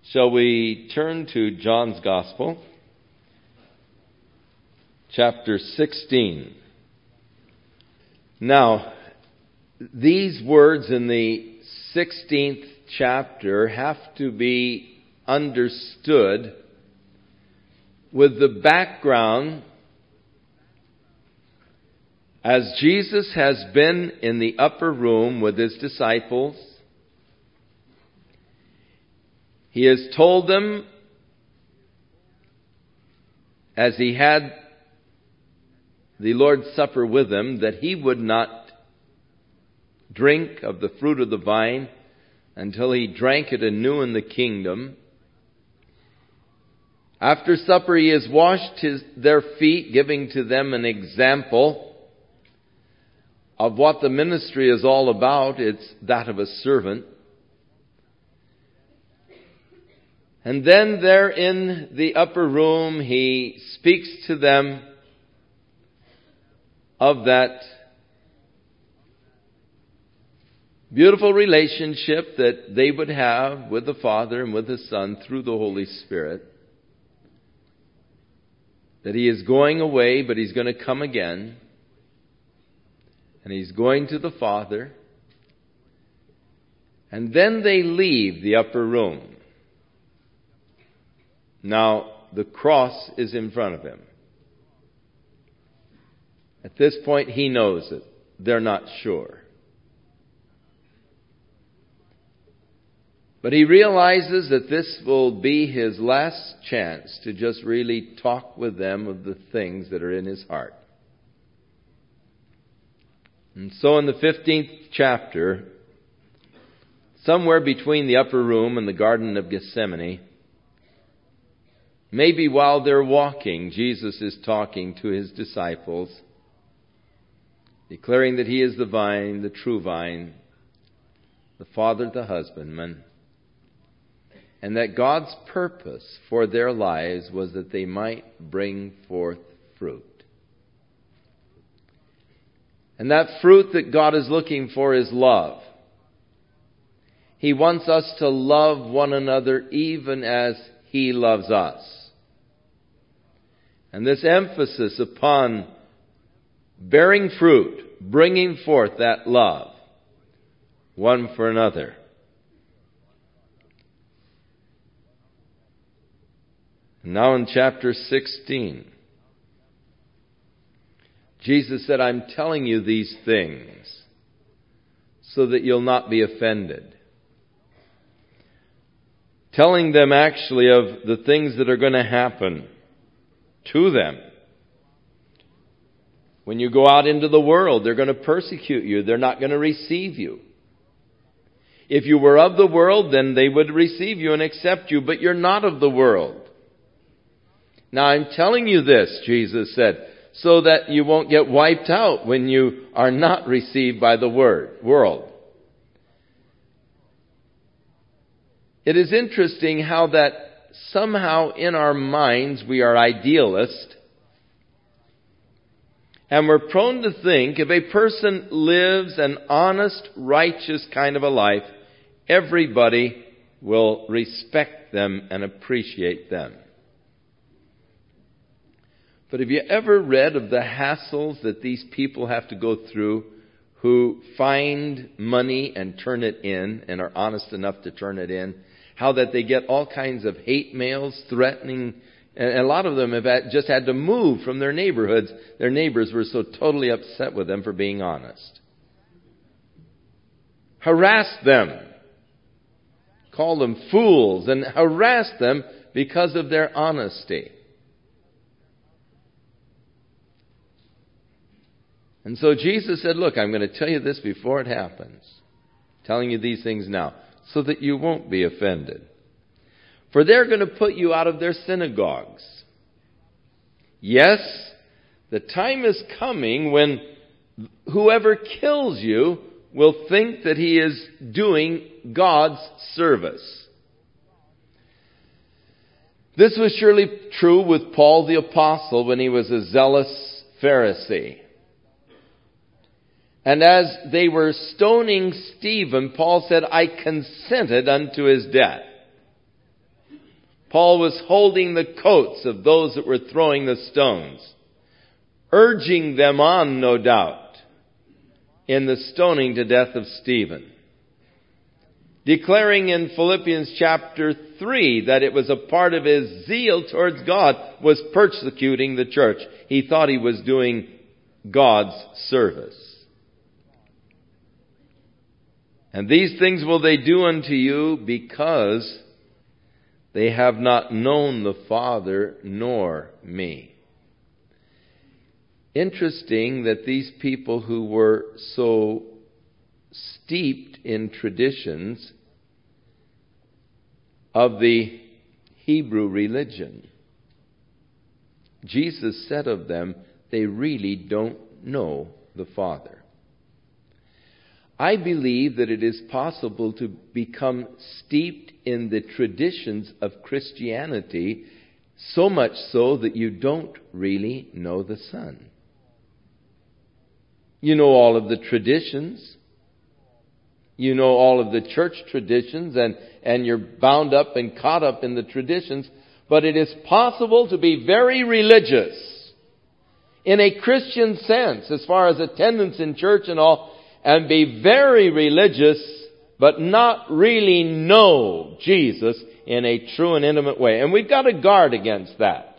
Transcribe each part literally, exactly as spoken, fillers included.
Shall we turn to John's Gospel, chapter sixteen. Now, these words in the sixteenth chapter have to be understood with the background as Jesus has been in the upper room with his disciples. He has told them, as he had the Lord's Supper with them, that he would not drink of the fruit of the vine until he drank it anew in the kingdom. After supper, he has washed his, their feet, giving to them an example of what the ministry is all about. It's that of a servant. And then there in the upper room, he speaks to them of that beautiful relationship that they would have with the Father and with the Son through the Holy Spirit. That he is going away, but he's going to come again. And he's going to the Father. And then they leave the upper room. Now, the cross is in front of him. At this point, he knows it. They're not sure. But he realizes that this will be his last chance to just really talk with them of the things that are in his heart. And so in the fifteenth chapter, somewhere between the upper room and the Garden of Gethsemane, maybe while they're walking, Jesus is talking to his disciples, declaring that he is the vine, the true vine, the Father, the husbandman, and that God's purpose for their lives was that they might bring forth fruit. And that fruit that God is looking for is love. He wants us to love one another even as he loves us. And this emphasis upon bearing fruit, bringing forth that love, one for another. Now in chapter sixteen, Jesus said, I'm telling you these things so that you'll not be offended. Telling them actually of the things that are going to happen to them. When you go out into the world, they're going to persecute you. They're not going to receive you. If you were of the world, then they would receive you and accept you, but you're not of the world. Now I'm telling you this, Jesus said, so that you won't get wiped out when you are not received by the word, world. It is interesting how that somehow in our minds we are idealist. And we're prone to think if a person lives an honest, righteous kind of a life, everybody will respect them and appreciate them. But have you ever read of the hassles that these people have to go through who find money and turn it in and are honest enough to turn it in? How that they get all kinds of hate mails threatening, and a lot of them have had, just had to move from their neighborhoods. Their neighbors were so totally upset with them for being honest. Harass them. Call them fools and harass them because of their honesty. And so Jesus said, look, I'm going to tell you this before it happens. I'm telling you these things now, so that you won't be offended. For they're going to put you out of their synagogues. Yes, the time is coming when whoever kills you will think that he is doing God's service. This was surely true with Paul the Apostle when he was a zealous Pharisee. And as they were stoning Stephen, Paul said, I consented unto his death. Paul was holding the coats of those that were throwing the stones, urging them on, no doubt, in the stoning to death of Stephen. Declaring in Philippians chapter three that it was a part of his zeal towards God was persecuting the church. He thought he was doing God's service. And these things will they do unto you because they have not known the Father nor me. Interesting that these people who were so steeped in traditions of the Hebrew religion, Jesus said of them, they really don't know the Father. I believe that it is possible to become steeped in the traditions of Christianity, so much so that you don't really know the Son. You know all of the traditions. You know all of the church traditions, and, and you're bound up and caught up in the traditions. But it is possible to be very religious in a Christian sense, as far as attendance in church and all, and be very religious, but not really know Jesus in a true and intimate way. And we've got to guard against that.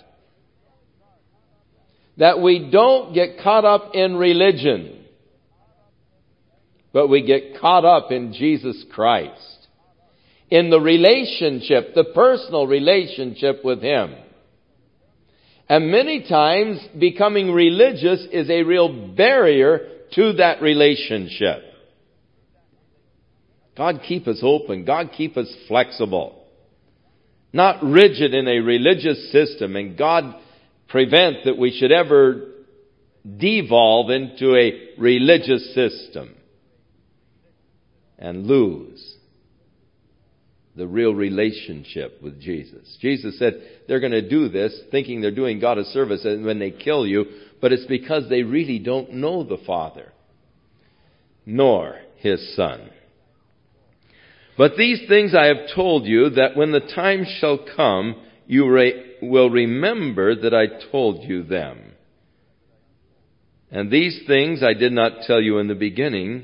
That we don't get caught up in religion, but we get caught up in Jesus Christ, in the relationship, the personal relationship with Him. And many times becoming religious is a real barrier to that relationship. God keep us open. God keep us flexible. Not rigid in a religious system. And God prevent that we should ever devolve into a religious system and lose the real relationship with Jesus. Jesus said they're going to do this thinking they're doing God a service and when they kill you, but it's because they really don't know the Father nor His Son. But these things I have told you, that when the time shall come, you re- will remember that I told you them. And these things I did not tell you in the beginning,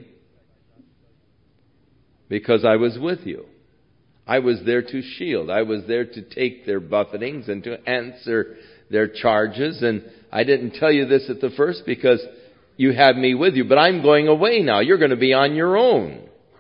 because I was with you. I was there to shield. I was there to take their buffetings and to answer their charges. And I didn't tell you this at the first because you had me with you. But I'm going away now. You're going to be on your own.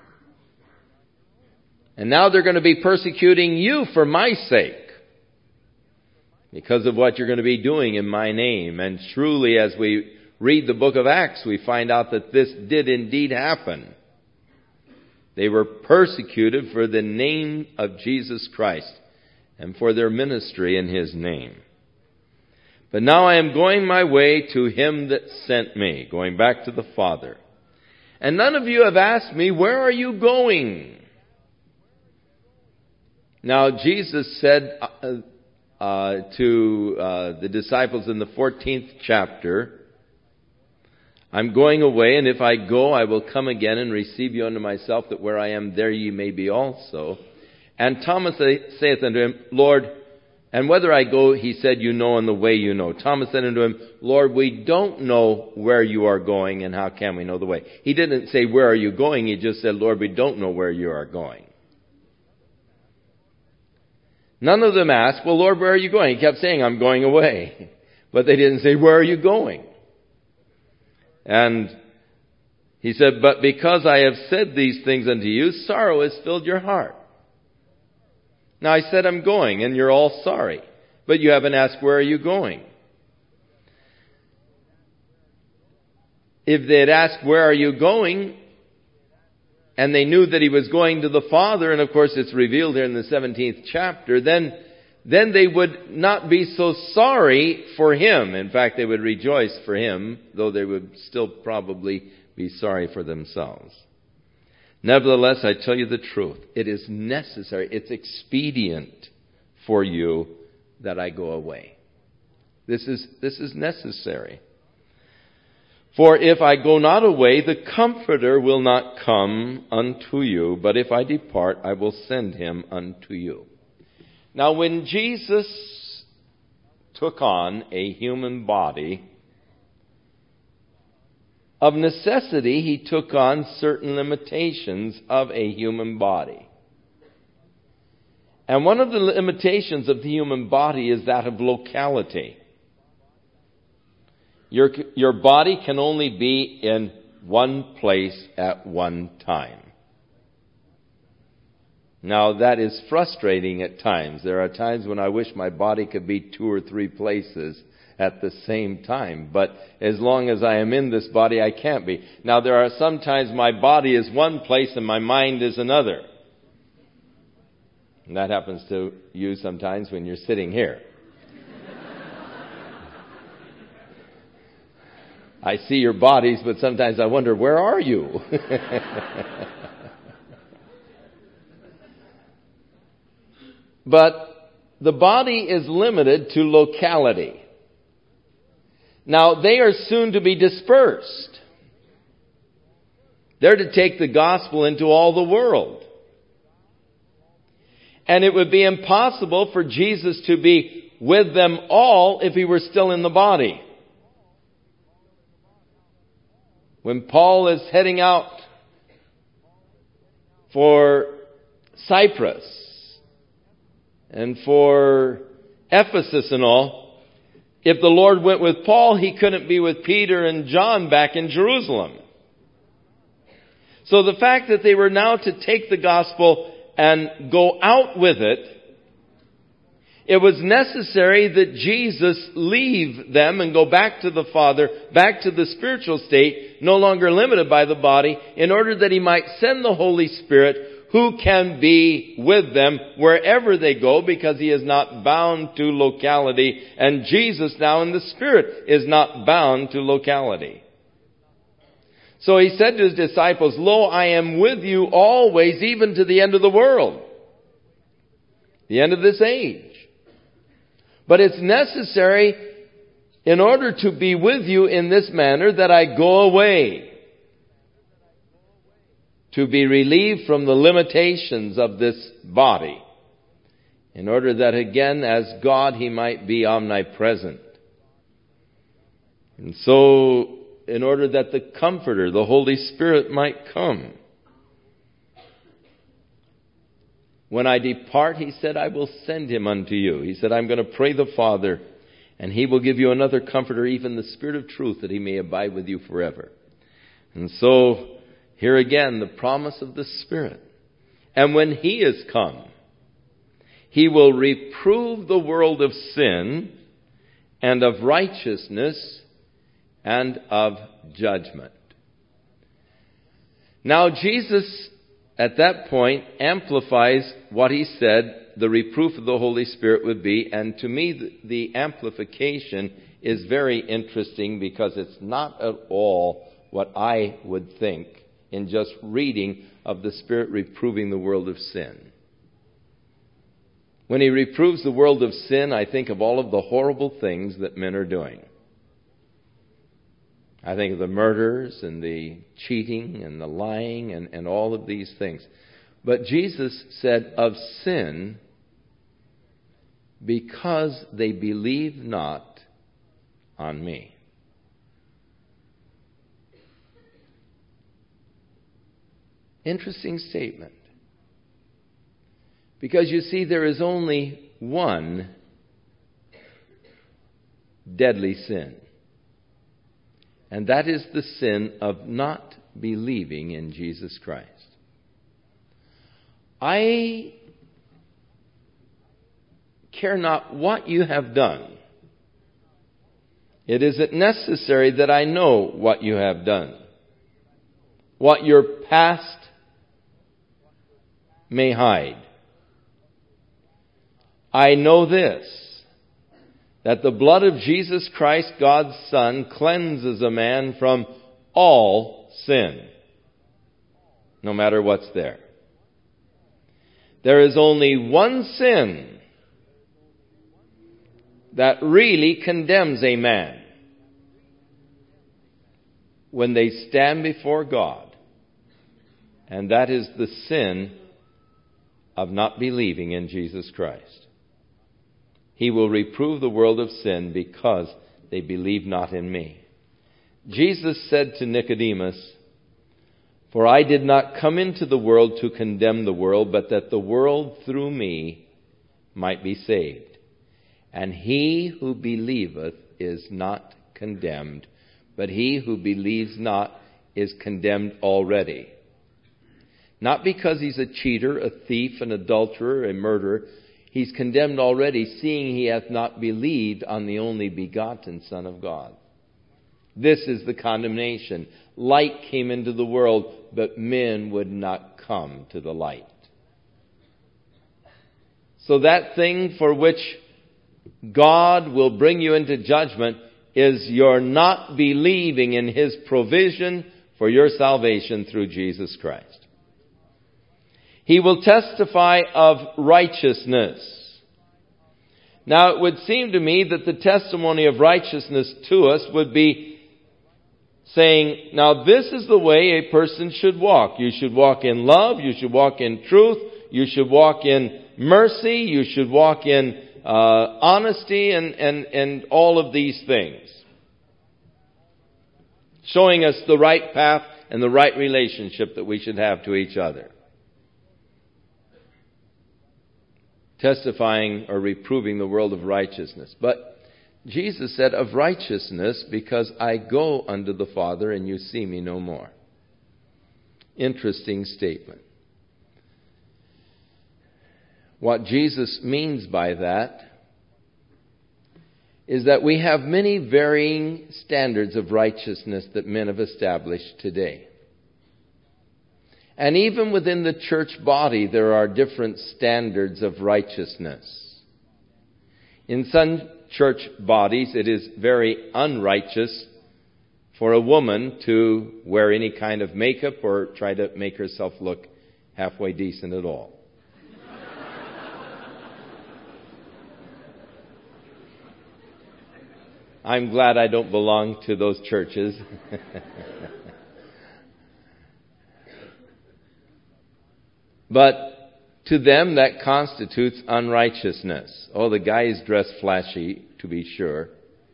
And now they're going to be persecuting you for my sake, because of what you're going to be doing in my name. And truly, as we read the book of Acts, we find out that this did indeed happen. They were persecuted for the name of Jesus Christ and for their ministry in His name. But now I am going my way to Him that sent me, going back to the Father. And none of you have asked me, where are you going? Now Jesus said uh, uh, to uh, the disciples in the fourteenth chapter, I'm going away, and if I go, I will come again and receive you unto myself, that where I am, there ye may be also. And Thomas saith unto him, Lord, and whether I go, he said, you know, and the way you know. Thomas said unto him, Lord, we don't know where you are going, and how can we know the way? He didn't say, where are you going? He just said, Lord, we don't know where you are going. None of them asked, well, Lord, where are you going? He kept saying, I'm going away. But they didn't say, where are you going? And he said, but because I have said these things unto you, sorrow has filled your heart. Now I said I'm going, and you're all sorry. But you haven't asked, where are you going? If they had asked, where are you going? And they knew that he was going to the Father, and of course it's revealed here in the seventeenth chapter, then then they would not be so sorry for him. In fact, they would rejoice for him, though they would still probably be sorry for themselves. Nevertheless, I tell you the truth. It is necessary, it's expedient for you that I go away. This is, this is necessary. For if I go not away, the Comforter will not come unto you, but if I depart, I will send him unto you. Now, when Jesus took on a human body, of necessity, he took on certain limitations of a human body. And one of the limitations of the human body is that of locality. Your, your body can only be in one place at one time. Now, that is frustrating at times. There are times when I wish my body could be two or three places at the same time. But as long as I am in this body, I can't be. Now, there are some times my body is one place and my mind is another. And that happens to you sometimes when you're sitting here. I see your bodies, but sometimes I wonder, where are you? But the body is limited to locality. Now, they are soon to be dispersed. They're to take the gospel into all the world. And it would be impossible for Jesus to be with them all if he were still in the body. When Paul is heading out for Cyprus and for Ephesus and all, if the Lord went with Paul, he couldn't be with Peter and John back in Jerusalem. So the fact that they were now to take the gospel and go out with it, it was necessary that Jesus leave them and go back to the Father, back to the spiritual state, no longer limited by the body, in order that he might send the Holy Spirit, who can be with them wherever they go, because he is not bound to locality. And Jesus now in the Spirit is not bound to locality. So he said to his disciples, "Lo, I am with you always, even to the end of the world." The end of this age. But it's necessary, in order to be with you in this manner, that I go away, to be relieved from the limitations of this body, in order that again, as God, he might be omnipresent. And so, in order that the Comforter, the Holy Spirit, might come. When I depart, he said, I will send him unto you. He said, I'm going to pray the Father, and he will give you another Comforter, even the Spirit of truth, that he may abide with you forever. And so, here again, the promise of the Spirit. And when he is come, he will reprove the world of sin and of righteousness and of judgment. Now, Jesus, at that point, amplifies what he said the reproof of the Holy Spirit would be. And to me, the, the amplification is very interesting, because it's not at all what I would think in just reading of the Spirit reproving the world of sin. When he reproves the world of sin, I think of all of the horrible things that men are doing. I think of the murders and the cheating and the lying and, and all of these things. But Jesus said of sin, because they believe not on me. Interesting statement. Because you see, there is only one deadly sin. And that is the sin of not believing in Jesus Christ. I care not what you have done. It isn't necessary that I know what you have done. What your past may hide. I know this, that the blood of Jesus Christ, God's Son, cleanses a man from all sin, no matter what's there. There is only one sin that really condemns a man when they stand before God, and that is the sin of not believing in Jesus Christ. He will reprove the world of sin because they believe not in me. Jesus said to Nicodemus, "For I did not come into the world to condemn the world, but that the world through me might be saved. And he who believeth is not condemned, but he who believes not is condemned already. Not because he's a cheater, a thief, an adulterer, a murderer. He's condemned already, seeing he hath not believed on the only begotten Son of God." This is the condemnation. Light came into the world, but men would not come to the light. So that thing for which God will bring you into judgment is your not believing in His provision for your salvation through Jesus Christ. He will testify of righteousness. Now, it would seem to me that the testimony of righteousness to us would be saying, now this is the way a person should walk. You should walk in love. You should walk in truth. You should walk in mercy. You should walk in uh, honesty and, and, and all of these things. Showing us the right path and the right relationship that we should have to each other. Testifying or reproving the world of righteousness. But Jesus said, of righteousness, because I go unto the Father and you see me no more. Interesting statement. What Jesus means by that is that we have many varying standards of righteousness that men have established today. And even within the church body, there are different standards of righteousness. In some church bodies, it is very unrighteous for a woman to wear any kind of makeup or try to make herself look halfway decent at all. I'm glad I don't belong to those churches. But to them, that constitutes unrighteousness. Oh, the guys dress flashy, to be sure.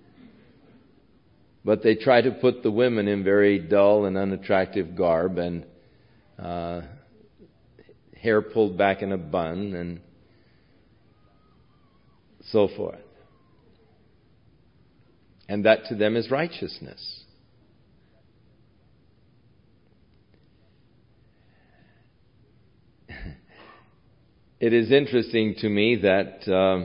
But they try to put the women in very dull and unattractive garb and uh, hair pulled back in a bun and so forth. And that to them is righteousness. It is interesting to me that um,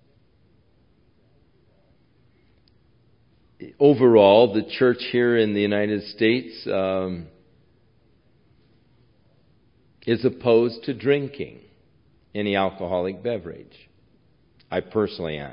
overall, the church here in the United States um, is opposed to drinking any alcoholic beverage. I personally am.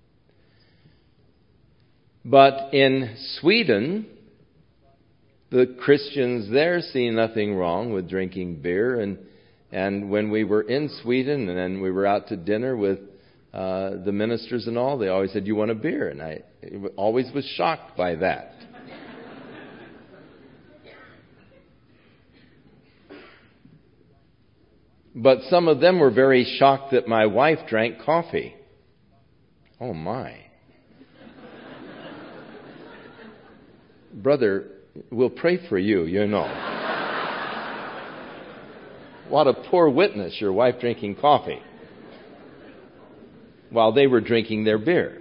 But in Sweden, the Christians there see nothing wrong with drinking beer. And And when we were in Sweden and then we were out to dinner with uh, the ministers and all, they always said, "You want a beer?" And I always was shocked by that. But some of them were very shocked that my wife drank coffee. Oh my. Brother, we'll pray for you, you know. What a poor witness, your wife drinking coffee while they were drinking their beer.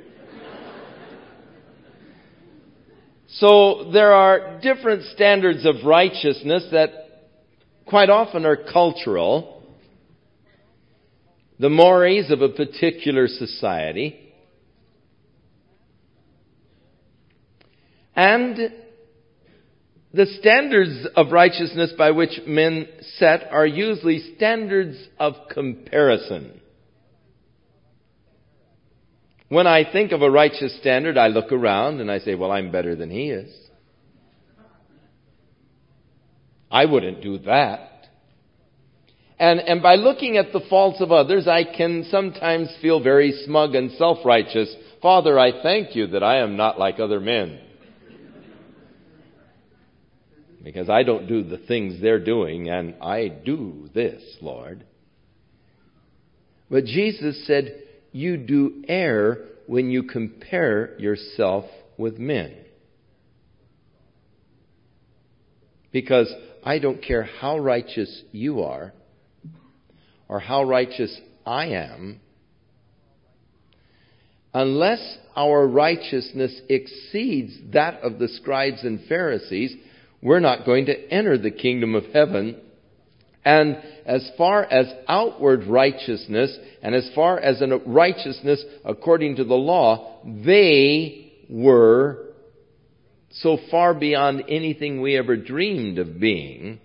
So there are different standards of righteousness that quite often are cultural. The mores of a particular society. And the standards of righteousness by which men set are usually standards of comparison. When I think of a righteous standard, I look around and I say, well, I'm better than he is. I wouldn't do that. And, and by looking at the faults of others, I can sometimes feel very smug and self-righteous. Father, I thank you that I am not like other men. Because I don't do the things they're doing, and I do this, Lord. But Jesus said, you do err when you compare yourself with men. Because I don't care how righteous you are or how righteous I am, unless our righteousness exceeds that of the scribes and Pharisees, we're not going to enter the kingdom of heaven. And as far as outward righteousness, and as far as a righteousness according to the law, they were so far beyond anything we ever dreamed of being.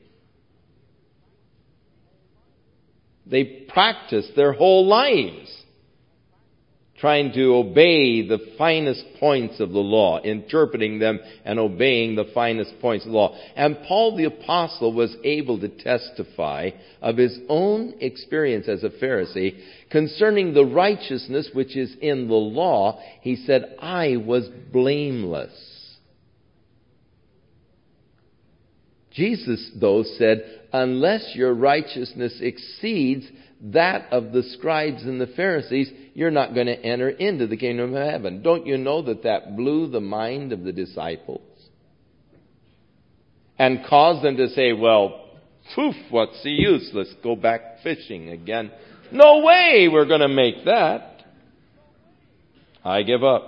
They practiced their whole lives trying to obey the finest points of the law, interpreting them and obeying the finest points of the law. And Paul the Apostle was able to testify of his own experience as a Pharisee concerning the righteousness which is in the law. He said, I was blameless. Jesus, though, said, unless your righteousness exceeds that of the scribes and the Pharisees, you're not going to enter into the kingdom of heaven. Don't you know that that blew the mind of the disciples? And caused them to say, well, poof, what's the use? Let's go back fishing again. No way we're going to make that. I give up.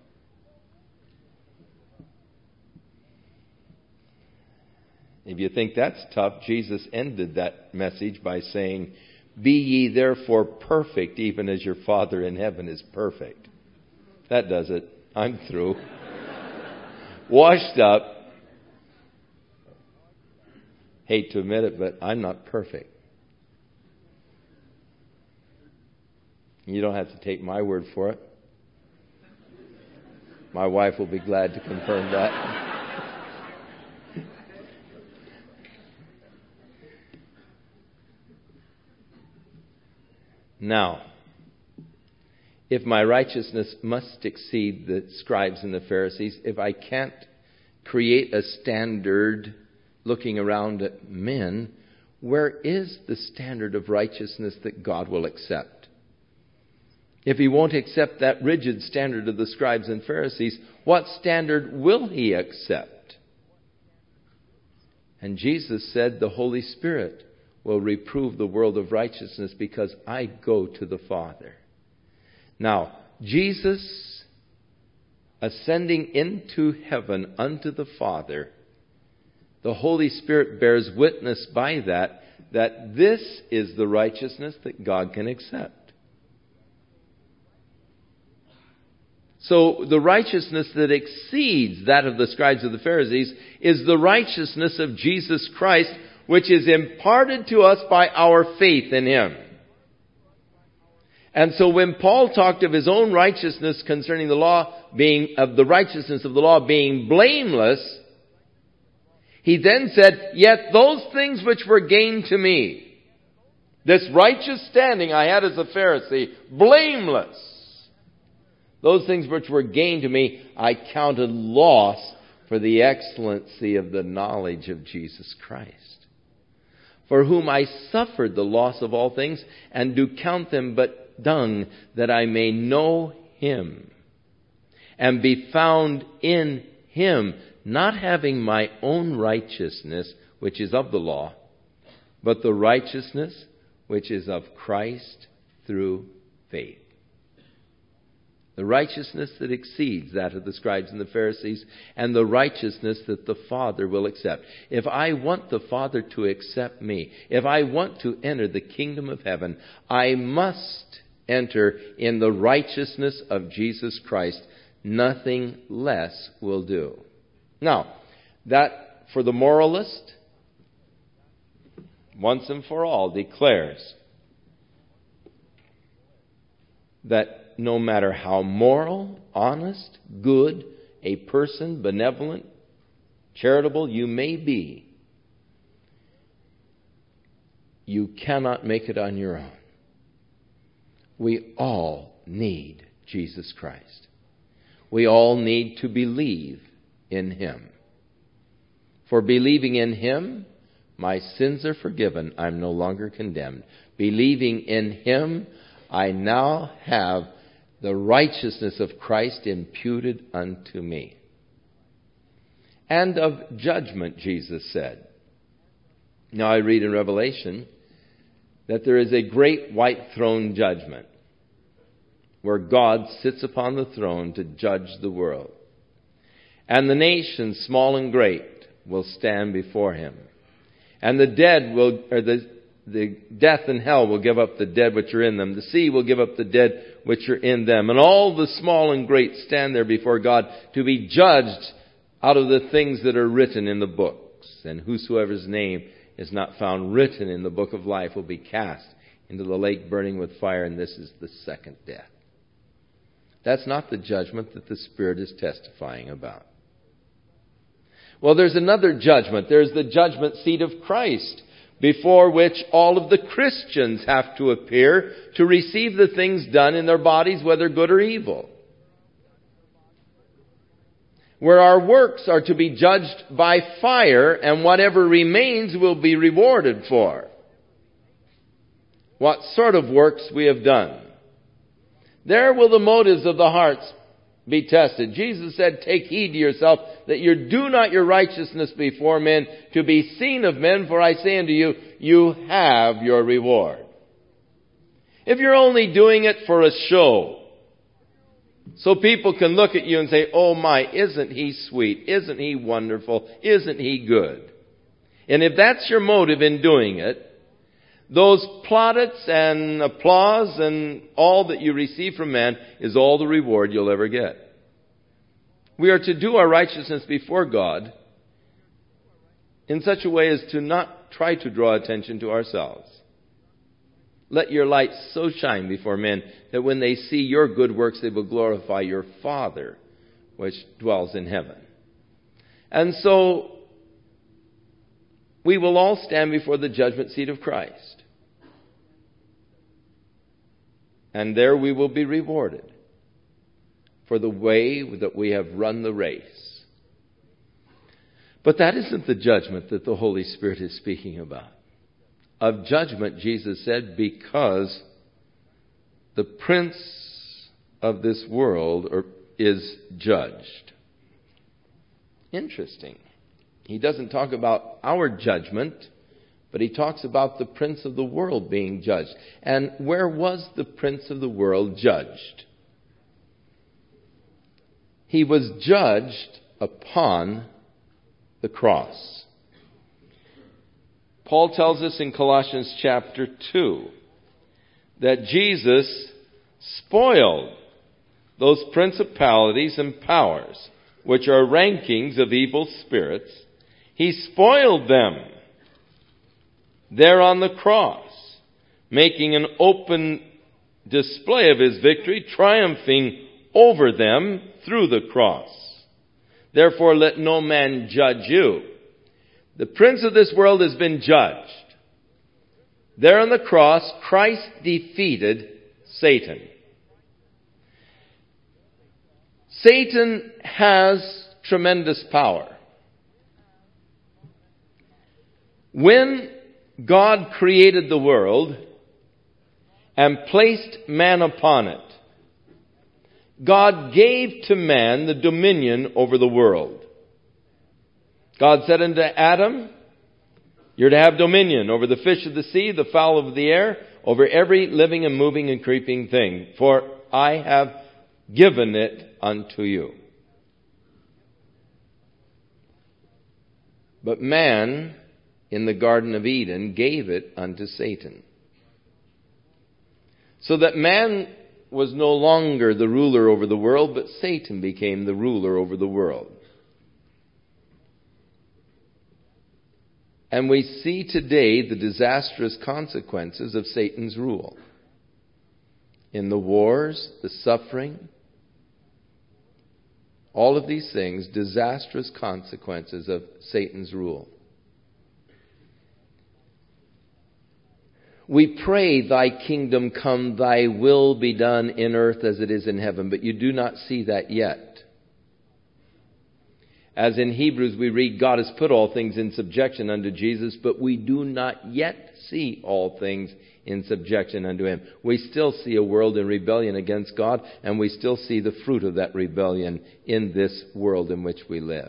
If you think that's tough, Jesus ended that message by saying, be ye therefore perfect, even as your Father in heaven is perfect. That does it. I'm through. Washed up. Hate to admit it, but I'm not perfect. You don't have to take my word for it. My wife will be glad to confirm that. Now, if my righteousness must exceed the scribes and the Pharisees, if I can't create a standard looking around at men, where is the standard of righteousness that God will accept? If He won't accept that rigid standard of the scribes and Pharisees, what standard will He accept? And Jesus said, the Holy Spirit will reprove the world of righteousness because I go to the Father. Now, Jesus ascending into heaven unto the Father, the Holy Spirit bears witness by that, that this is the righteousness that God can accept. So the righteousness that exceeds that of the scribes of the Pharisees is the righteousness of Jesus Christ, which is imparted to us by our faith in Him. And so when Paul talked of his own righteousness concerning the law being, of the righteousness of the law being blameless, he then said, yet those things which were gained to me, this righteous standing I had as a Pharisee, blameless, those things which were gained to me, I counted loss for the excellency of the knowledge of Jesus Christ, for whom I suffered the loss of all things, and do count them but dung, that I may know Him, and be found in Him, not having my own righteousness, which is of the law, but the righteousness which is of Christ through faith. The righteousness that exceeds that of the scribes and the Pharisees, and the righteousness that the Father will accept. If I want the Father to accept me, if I want to enter the kingdom of heaven, I must enter in the righteousness of Jesus Christ. Nothing less will do. Now, that for the moralist, once and for all, declares that no matter how moral, honest, good a person, benevolent, charitable you may be, you cannot make it on your own. We all need Jesus Christ. We all need to believe in Him. For believing in Him, my sins are forgiven. I'm no longer condemned. Believing in Him, I now have the righteousness of Christ imputed unto me. And of judgment, Jesus said. Now I read in Revelation that there is a great white throne judgment where God sits upon the throne to judge the world. And the nations, small and great, will stand before him. And the dead will, or the, the death and hell will give up the dead which are in them. The sea will give up the dead which are in them. And all the small and great stand there before God to be judged out of the things that are written in the books. And whosoever's name is not found written in the book of life will be cast into the lake burning with fire. And this is the second death. That's not the judgment that the Spirit is testifying about. Well, there's another judgment. There's the judgment seat of Christ, before which all of the Christians have to appear to receive the things done in their bodies, whether good or evil. Where our works are to be judged by fire, and whatever remains will be rewarded for what sort of works we have done. There will the motives of the hearts be tested. Jesus said, take heed to yourself that you do not your righteousness before men to be seen of men, for I say unto you, you have your reward. If you're only doing it for a show, so people can look at you and say, oh my, isn't he sweet? Isn't he wonderful? Isn't he good? And if that's your motive in doing it, those plaudits and applause and all that you receive from man is all the reward you'll ever get. We are to do our righteousness before God in such a way as to not try to draw attention to ourselves. Let your light so shine before men that when they see your good works, they will glorify your Father which dwells in heaven. And so we will all stand before the judgment seat of Christ. And there we will be rewarded for the way that we have run the race. But that isn't the judgment that the Holy Spirit is speaking about. Of judgment, Jesus said, because the prince of this world is judged. Interesting. He doesn't talk about our judgment, but he talks about the prince of the world being judged. And where was the prince of the world judged? He was judged upon the cross. Paul tells us in Colossians chapter two that Jesus spoiled those principalities and powers, which are rankings of evil spirits. He spoiled them there on the cross, making an open display of his victory, triumphing over them through the cross. Therefore, let no man judge you. The prince of this world has been judged. There on the cross, Christ defeated Satan. Satan has tremendous power. When God created the world and placed man upon it, God gave to man the dominion over the world. God said unto Adam, you're to have dominion over the fish of the sea, the fowl of the air, over every living and moving and creeping thing, for I have given it unto you. But man, in the Garden of Eden, gave it unto Satan. So that man was no longer the ruler over the world, but Satan became the ruler over the world. And we see today the disastrous consequences of Satan's rule. In the wars, the suffering, all of these things, disastrous consequences of Satan's rule. We pray, thy kingdom come, thy will be done in earth as it is in heaven, but you do not see that yet. As in Hebrews we read, God has put all things in subjection unto Jesus, but we do not yet see all things in subjection unto him. We still see a world in rebellion against God, and we still see the fruit of that rebellion in this world in which we live.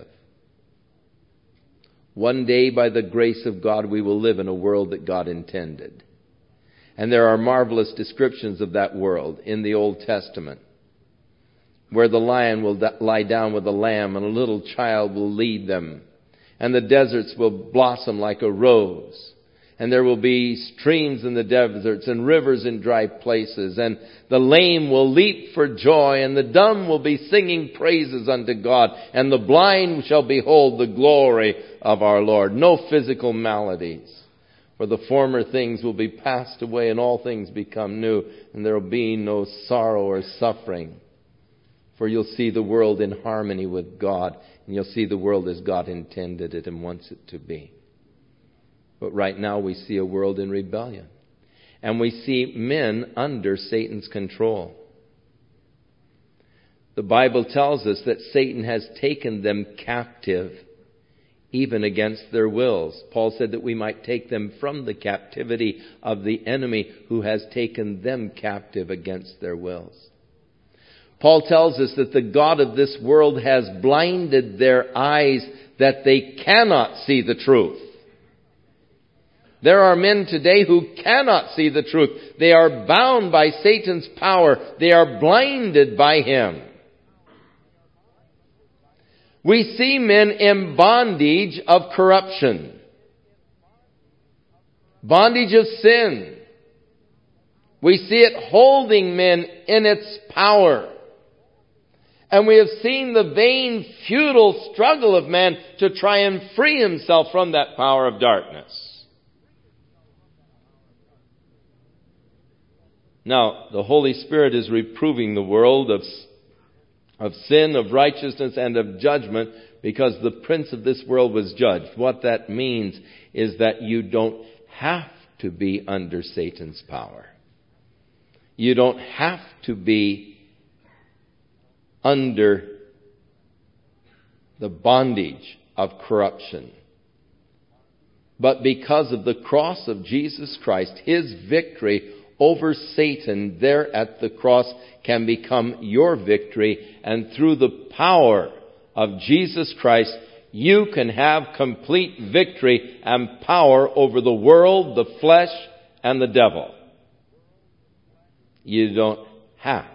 One day, by the grace of God, we will live in a world that God intended. And there are marvelous descriptions of that world in the Old Testament, where the lion will lie down with the lamb and a little child will lead them. And the deserts will blossom like a rose. And there will be streams in the deserts and rivers in dry places. And the lame will leap for joy, and the dumb will be singing praises unto God. And the blind shall behold the glory of our Lord. No physical maladies. For the former things will be passed away, and all things become new. And there will be no sorrow or suffering. For you'll see the world in harmony with God. And you'll see the world as God intended it and wants it to be. But right now we see a world in rebellion. And we see men under Satan's control. The Bible tells us that Satan has taken them captive, even against their wills. Paul said that we might take them from the captivity of the enemy who has taken them captive against their wills. Paul tells us that the God of this world has blinded their eyes that they cannot see the truth. There are men today who cannot see the truth. They are bound by Satan's power. They are blinded by him. We see men in bondage of corruption, bondage of sin. We see it holding men in its power. And we have seen the vain, futile struggle of man to try and free himself from that power of darkness. Now, the Holy Spirit is reproving the world of, of sin, of righteousness, and of judgment, because the prince of this world was judged. What that means is that you don't have to be under Satan's power. You don't have to be under the bondage of corruption. But because of the cross of Jesus Christ, his victory over Satan there at the cross can become your victory. And through the power of Jesus Christ, you can have complete victory and power over the world, the flesh, and the devil. You don't have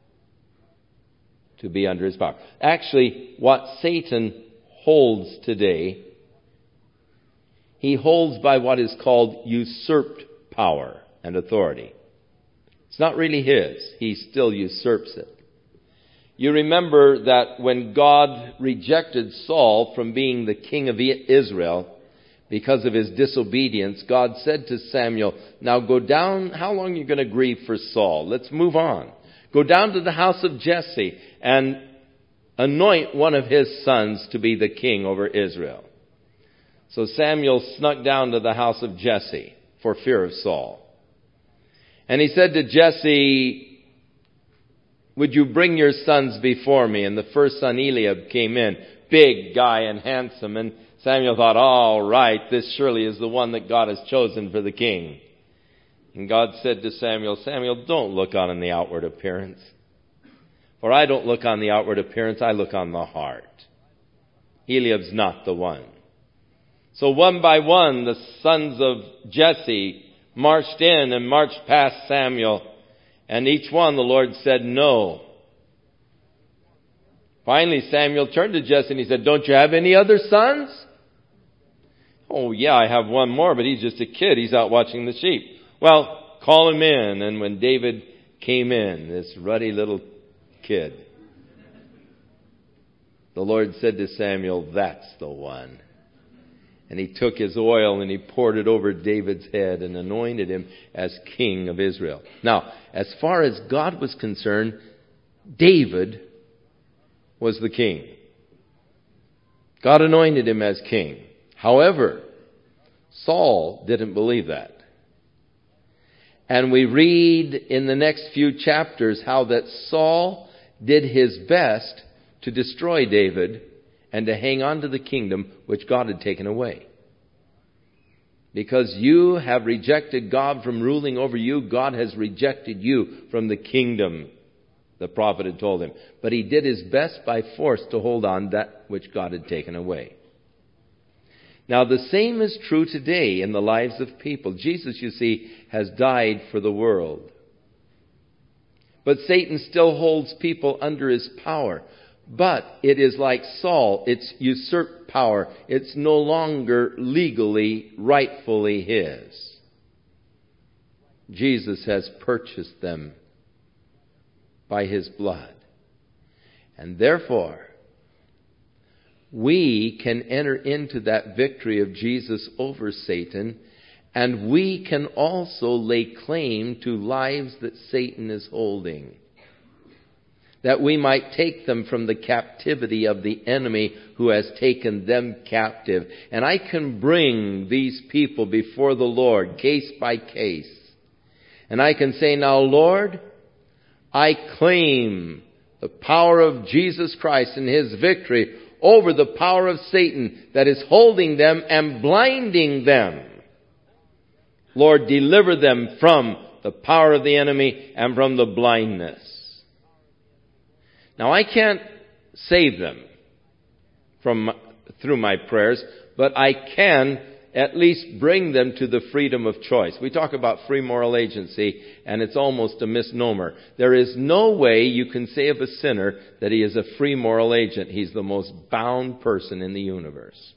to be under his power. Actually, what Satan holds today, he holds by what is called usurped power and authority. It's not really his. He still usurps it. You remember that when God rejected Saul from being the king of Israel because of his disobedience, God said to Samuel, now go down, how long are you going to grieve for Saul? Let's move on. Go down to the house of Jesse and anoint one of his sons to be the king over Israel. So Samuel snuck down to the house of Jesse for fear of Saul. And he said to Jesse, would you bring your sons before me? And the first son, Eliab, came in, big guy and handsome. And Samuel thought, all right, this surely is the one that God has chosen for the king. And God said to Samuel, Samuel, don't look on the outward appearance. For I don't look on the outward appearance, I look on the heart. Eliab's not the one. So one by one, the sons of Jesse marched in and marched past Samuel. And each one, the Lord said, no. Finally, Samuel turned to Jesse and he said, don't you have any other sons? Oh, yeah, I have one more, but he's just a kid. He's out watching the sheep. Well, call him in. And when David came in, this ruddy little kid, the Lord said to Samuel, that's the one. And he took his oil and he poured it over David's head and anointed him as king of Israel. Now, as far as God was concerned, David was the king. God anointed him as king. However, Saul didn't believe that. And we read in the next few chapters how that Saul did his best to destroy David and to hang on to the kingdom which God had taken away. Because you have rejected God from ruling over you, God has rejected you from the kingdom, the prophet had told him. But he did his best by force to hold on that which God had taken away. Now the same is true today in the lives of people. Jesus, you see, has died for the world. But Satan still holds people under his power. But it is like Saul, it's usurped power. It's no longer legally, rightfully his. Jesus has purchased them by his blood. And therefore, we can enter into that victory of Jesus over Satan, and we can also lay claim to lives that Satan is holding, that we might take them from the captivity of the enemy who has taken them captive. And I can bring these people before the Lord, case by case. And I can say, now, Lord, I claim the power of Jesus Christ and his victory over the power of Satan that is holding them and blinding them. Lord, deliver them from the power of the enemy and from the blindness. Now, I can't save them from through my prayers, but I can at least bring them to the freedom of choice. We talk about free moral agency, and it's almost a misnomer. There is no way you can say of a sinner that he is a free moral agent. He's the most bound person in the universe.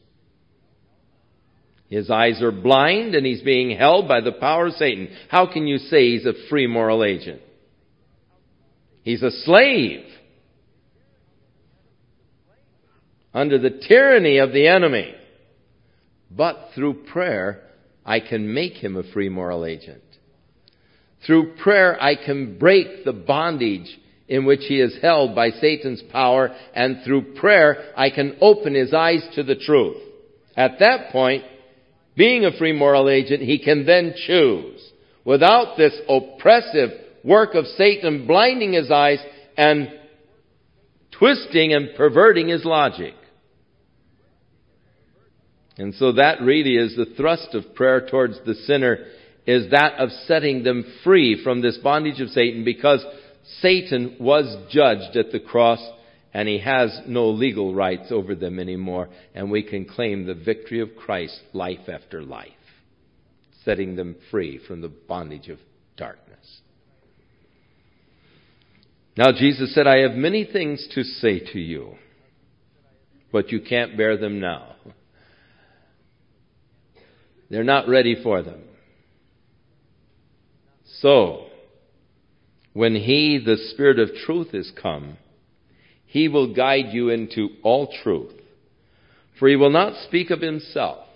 His eyes are blind, and he's being held by the power of Satan. How can you say he's a free moral agent? He's a slave under the tyranny of the enemy. But through prayer, I can make him a free moral agent. Through prayer, I can break the bondage in which he is held by Satan's power, and through prayer, I can open his eyes to the truth. At that point, being a free moral agent, he can then choose, without this oppressive work of Satan blinding his eyes and twisting and perverting his logic. And so that really is the thrust of prayer towards the sinner, is that of setting them free from this bondage of Satan, because Satan was judged at the cross and he has no legal rights over them anymore. And we can claim the victory of Christ life after life, setting them free from the bondage of darkness. Now Jesus said, I have many things to say to you, but you can't bear them now. They're not ready for them. So, when he, the Spirit of truth, is come, he will guide you into all truth. For he will not speak of himself.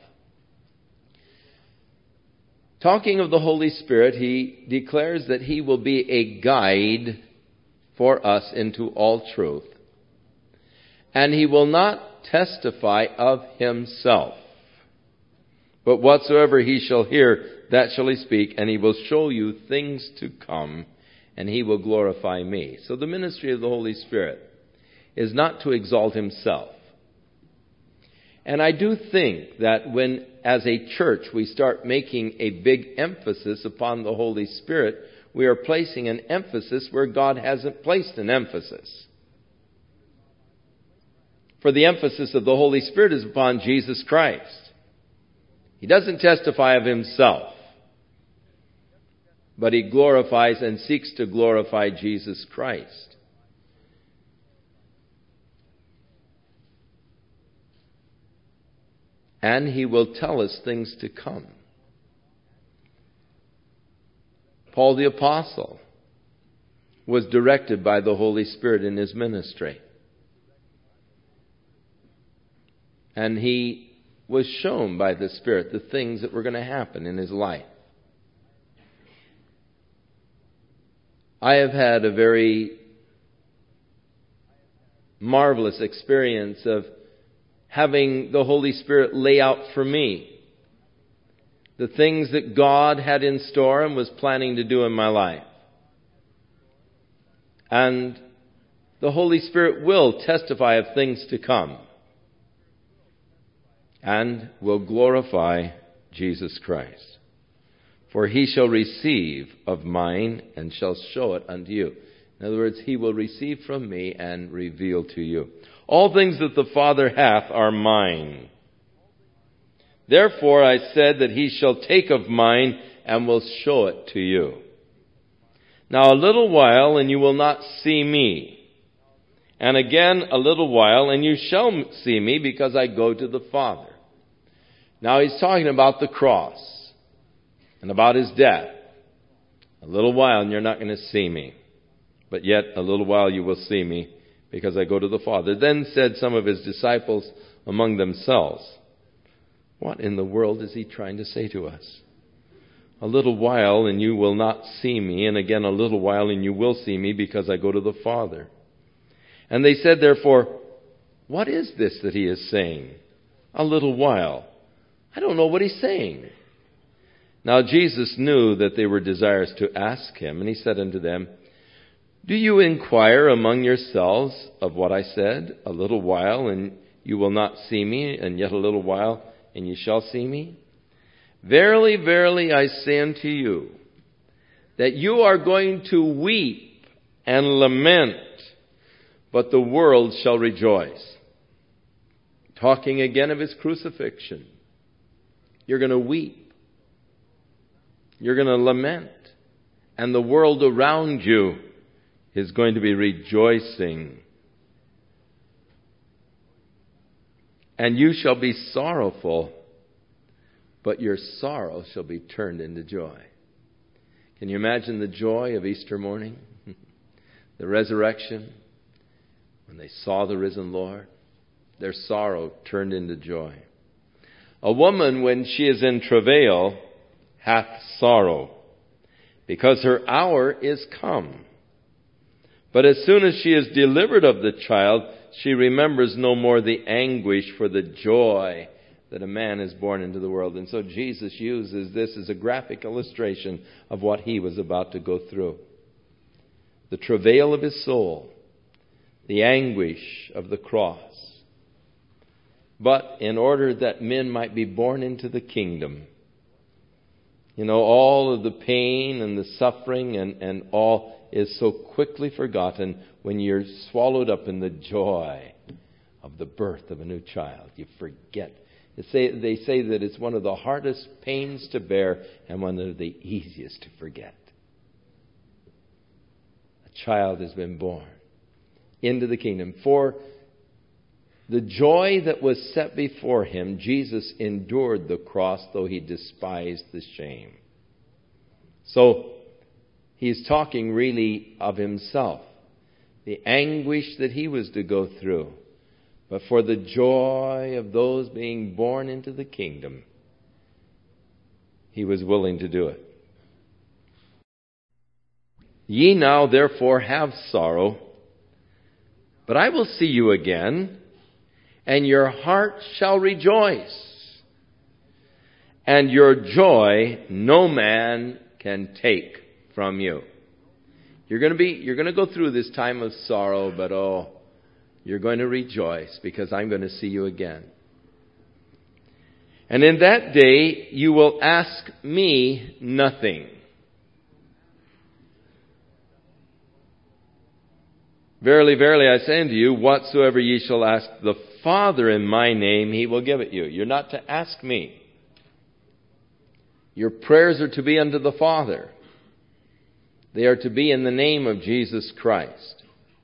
Talking of the Holy Spirit, he declares that he will be a guide for us into all truth. And he will not testify of himself. But whatsoever he shall hear, that shall he speak, and he will show you things to come, and he will glorify me. So the ministry of the Holy Spirit is not to exalt himself. And I do think that when, as a church, we start making a big emphasis upon the Holy Spirit, we are placing an emphasis where God hasn't placed an emphasis. For the emphasis of the Holy Spirit is upon Jesus Christ. He doesn't testify of himself, but he glorifies and seeks to glorify Jesus Christ. And he will tell us things to come. Paul the Apostle was directed by the Holy Spirit in his ministry. And he was shown by the Spirit the things that were going to happen in his life. I have had a very marvelous experience of having the Holy Spirit lay out for me the things that God had in store and was planning to do in my life. And the Holy Spirit will testify of things to come. and will glorify Jesus Christ. For he shall receive of mine and shall show it unto you. In other words, he will receive from me and reveal to you. All things that the Father hath are mine. Therefore I said that he shall take of mine and will show it to you. Now a little while and you will not see me. And again a little while and you shall see me, because I go to the Father. Now he's talking about the cross and about his death. A little while and you're not going to see me. But yet a little while you will see me, because I go to the Father. Then said some of his disciples among themselves, what in the world is he trying to say to us? A little while and you will not see me, and again a little while and you will see me, because I go to the Father. And they said therefore, what is this that he is saying? A little while. I don't know what he's saying. Now Jesus knew that they were desirous to ask him, and he said unto them, do you inquire among yourselves of what I said? A little while and you will not see me, and yet a little while and you shall see me? Verily, verily, I say unto you, that you are going to weep and lament, but the world shall rejoice. Talking again of his crucifixion. You're going to weep. You're going to lament. And the world around you is going to be rejoicing. And you shall be sorrowful, but your sorrow shall be turned into joy. Can you imagine the joy of Easter morning? The resurrection, when they saw the risen Lord, their sorrow turned into joy. A woman, when she is in travail, hath sorrow, because her hour is come. But as soon as she is delivered of the child, she remembers no more the anguish for the joy that a man is born into the world. And so Jesus uses this as a graphic illustration of what he was about to go through. The travail of his soul, the anguish of the cross. But in order that men might be born into the kingdom, you know, all of the pain and the suffering and, and all is so quickly forgotten when you're swallowed up in the joy of the birth of a new child. You forget. They say, they say that it's one of the hardest pains to bear and one of the easiest to forget. A child has been born into the kingdom. For the joy that was set before him, Jesus endured the cross, though he despised the shame. So, he's talking really of himself, the anguish that he was to go through. But for the joy of those being born into the kingdom, he was willing to do it. Ye now therefore have sorrow, but I will see you again, and your heart shall rejoice, and your joy no man can take from you. You're going to be, you're going to go through this time of sorrow, but oh, you're going to rejoice because I'm going to see you again. And in that day you will ask me nothing. Verily, verily, I say unto you, whatsoever ye shall ask the Father in my name, he will give it you. You're not to ask me. Your prayers are to be unto the Father. They are to be in the name of Jesus Christ.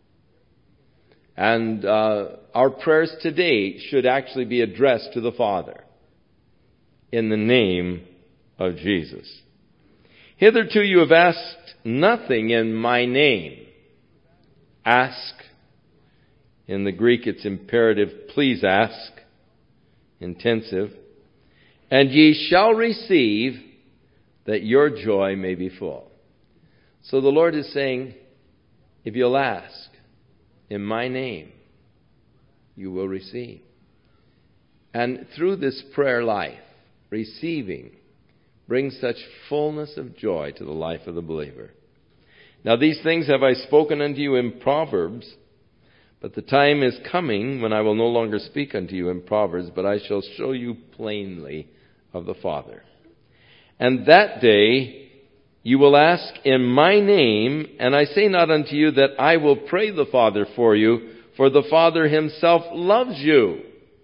And uh, our prayers today should actually be addressed to the Father in the name of Jesus. Hitherto you have asked nothing in my name. Ask. In the Greek it's imperative, please ask. Intensive. And ye shall receive, that your joy may be full. So the Lord is saying, if you'll ask in my name, you will receive. And through this prayer life, receiving brings such fullness of joy to the life of the believer. Now these things have I spoken unto you in Proverbs, But the time is coming when I will no longer speak unto you in proverbs, but I shall show you plainly of the Father. And that day you will ask in my name, and I say not unto you that I will pray the Father for you, for the Father himself loves you,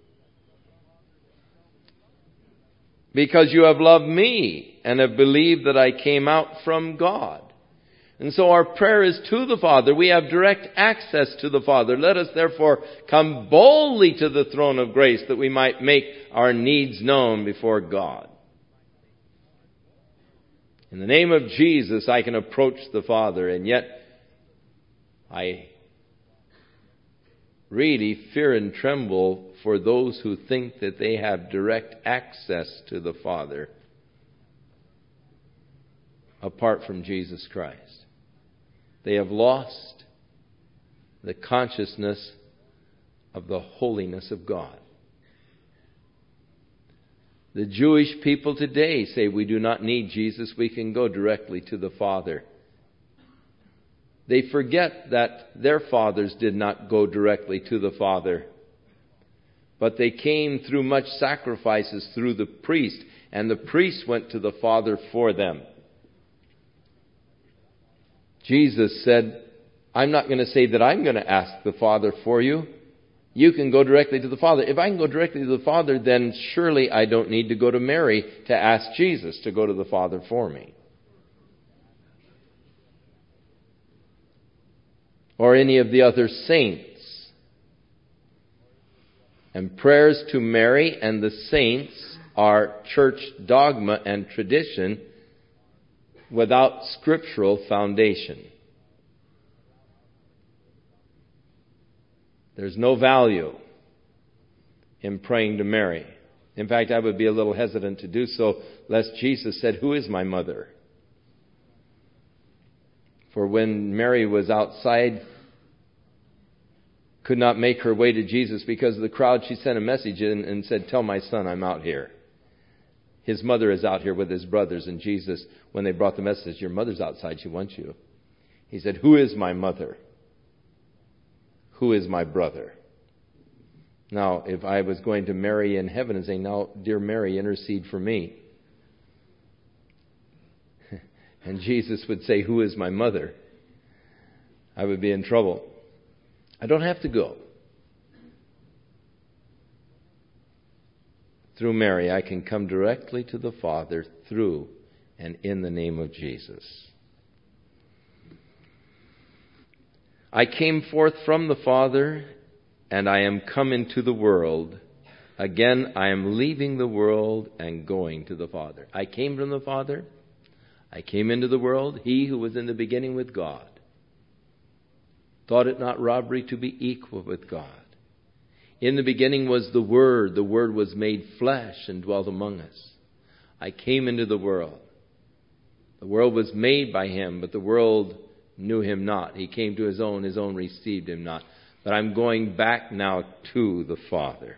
because you have loved me and have believed that I came out from God. And so our prayer is to the Father. We have direct access to the Father. Let us therefore come boldly to the throne of grace that we might make our needs known before God. In the name of Jesus, I can approach the Father, and yet I really fear and tremble for those who think that they have direct access to the Father apart from Jesus Christ. They have lost the consciousness of the holiness of God. The Jewish people today say we do not need Jesus, we can go directly to the Father. They forget that their fathers did not go directly to the Father, but they came through much sacrifices through the priest, and the priest went to the Father for them. Jesus said, I'm not going to say that I'm going to ask the Father for you. You can go directly to the Father. If I can go directly to the Father, then surely I don't need to go to Mary to ask Jesus to go to the Father for me. Or any of the other saints. And prayers to Mary and the saints are church dogma and tradition without scriptural foundation. There's no value in praying to Mary. In fact, I would be a little hesitant to do so, lest Jesus said, "Who is my mother?" For when Mary was outside, could not make her way to Jesus because of the crowd, she sent a message in and said, "Tell my son I'm out here. His mother is out here with his brothers." And Jesus, when they brought the message, "Your mother's outside, she wants you." He said, "Who is my mother? Who is my brother?" Now, if I was going to Mary in heaven and saying, "Now, dear Mary, intercede for me," and Jesus would say, "Who is my mother?" I would be in trouble. I don't have to go through Mary. I can come directly to the Father through and in the name of Jesus. I came forth from the Father, and I am come into the world. Again, I am leaving the world and going to the Father. I came from the Father. I came into the world. He who was in the beginning with God thought it not robbery to be equal with God. In the beginning was the Word. The Word was made flesh and dwelt among us. I came into the world. The world was made by Him, but the world knew Him not. He came to His own. His own received Him not. But I'm going back now to the Father.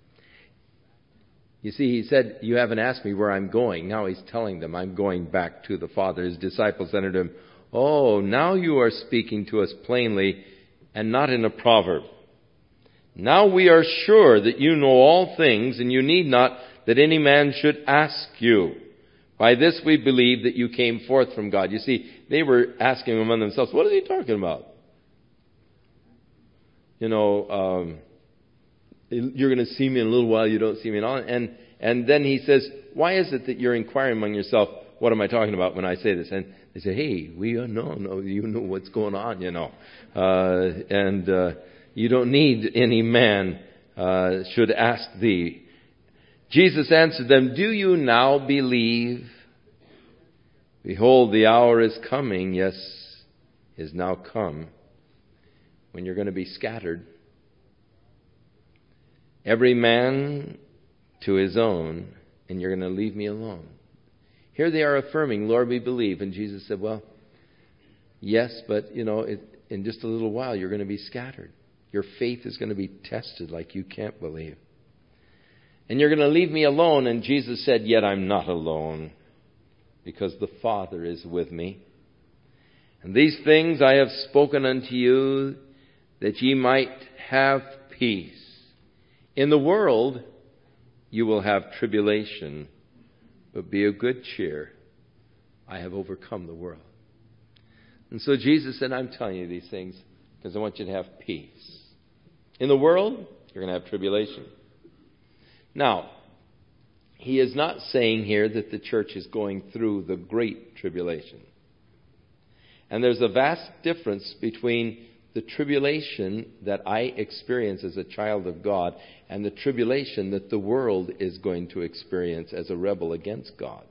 You see, He said, "You haven't asked me where I'm going." Now He's telling them, I'm going back to the Father. His disciples said to Him, "Oh, now you are speaking to us plainly and not in a proverb. Now we are sure that you know all things, and you need not that any man should ask you. By this we believe that you came forth from God." You see, they were asking among themselves, what is He talking about? You know, um, you're going to see me in a little while, you don't see me in all. And, and then He says, why is it that you're inquiring among yourself, what am I talking about when I say this? And they say, "Hey, we know, no, you know what's going on, you know. Uh, and uh, you don't need any man uh, should ask thee." Jesus answered them, "Do you now believe? Behold, the hour is coming, yes, is now come, when you're going to be scattered. Every man to his own, and you're going to leave me alone." Here they are affirming, "Lord, we believe." And Jesus said, "Well, yes, but, you know, it, in just a little while you're going to be scattered. Your faith is going to be tested like you can't believe. And you're going to leave me alone." And Jesus said, "Yet I'm not alone, because the Father is with me. And these things I have spoken unto you, that ye might have peace. In the world you will have tribulation, but be of good cheer. I have overcome the world. And so Jesus said, I'm telling you these things because I want you to have peace. In the world, you're going to have tribulation. Now, he is not saying here that the church is going through the great tribulation. And there's a vast difference between the tribulation that I experience as a child of God and the tribulation that the world is going to experience as a rebel against God.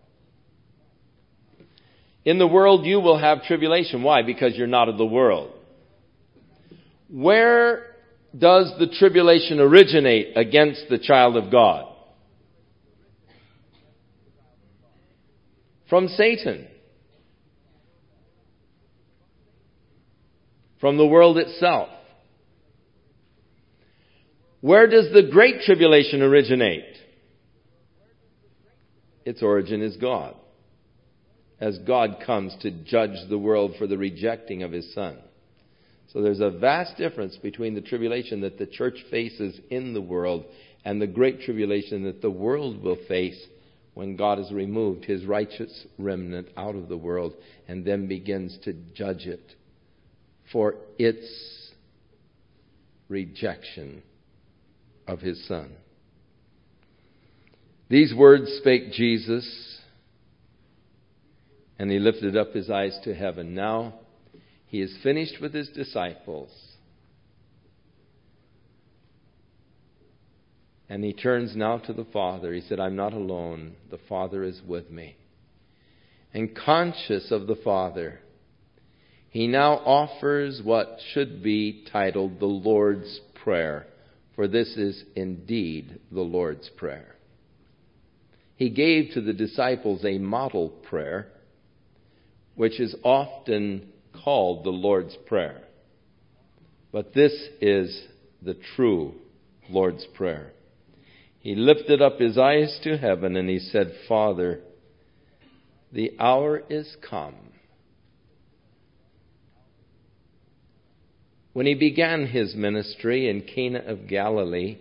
In the world you will have tribulation. Why? Because you're not of the world. Where does the tribulation originate against the child of God? From Satan. From the world itself. Where does the great tribulation originate? Its origin is God. As God comes to judge the world for the rejecting of His Son. So there's a vast difference between the tribulation that the church faces in the world and the great tribulation that the world will face when God has removed His righteous remnant out of the world and then begins to judge it for its rejection of His Son. These words spake Jesus, and He lifted up His eyes to heaven. Now He is finished with His disciples. And He turns now to the Father. He said, I'm not alone. The Father is with me. And conscious of the Father, He now offers what should be titled the Lord's Prayer. For this is indeed the Lord's Prayer. He gave to the disciples a model prayer, which is often called the Lord's Prayer. But this is the true Lord's Prayer. He lifted up His eyes to heaven and He said, Father, the hour is come. When He began His ministry in Cana of Galilee,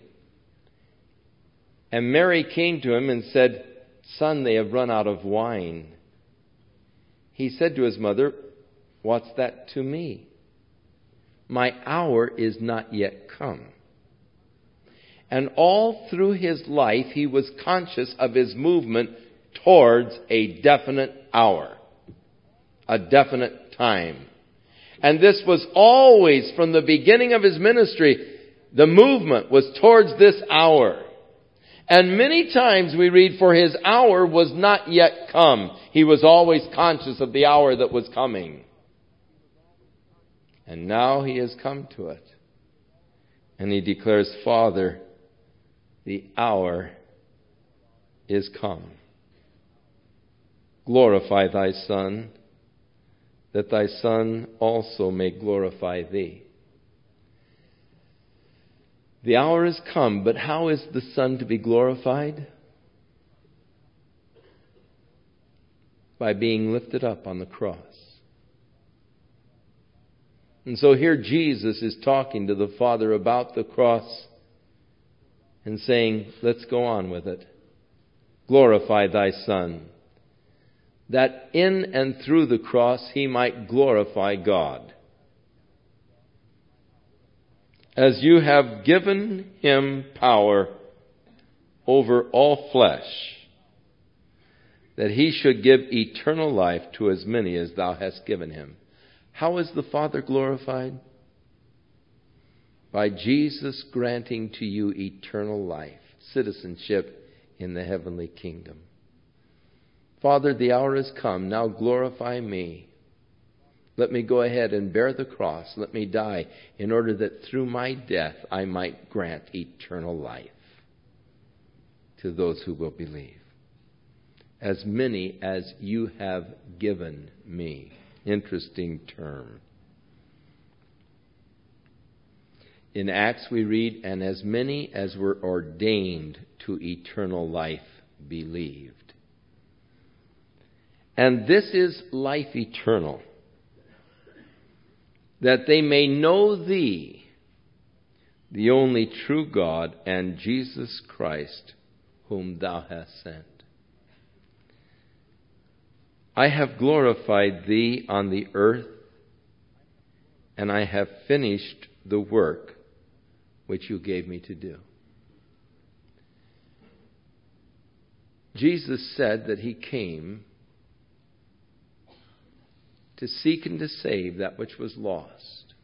and Mary came to Him and said, Son, they have run out of wine. He said to His mother, what's that to me? My hour is not yet come. And all through His life, He was conscious of His movement towards a definite hour, a definite time. And this was always, from the beginning of His ministry, the movement was towards this hour. And many times we read, for His hour was not yet come. He was always conscious of the hour that was coming. And now He has come to it. And He declares, Father, the hour is come. Glorify Thy Son, that Thy Son also may glorify Thee. The hour is come, but how is the Son to be glorified? By being lifted up on the cross. And so here Jesus is talking to the Father about the cross and saying, let's go on with it. Glorify Thy Son, that in and through the cross He might glorify God. As you have given Him power over all flesh, that He should give eternal life to as many as Thou hast given Him. How is the Father glorified? By Jesus granting to you eternal life, citizenship in the heavenly kingdom. Father, the hour has come. Now glorify me. Let me go ahead and bear the cross. Let me die in order that through my death I might grant eternal life to those who will believe. As many as you have given me. Interesting term. In Acts we read, and as many as were ordained to eternal life believed. And this is life eternal, that they may know Thee, the only true God, and Jesus Christ, whom thou hast sent. I have glorified thee on the earth, and I have finished the work which you gave me to do. Jesus said that he came to seek and to save that which was lost.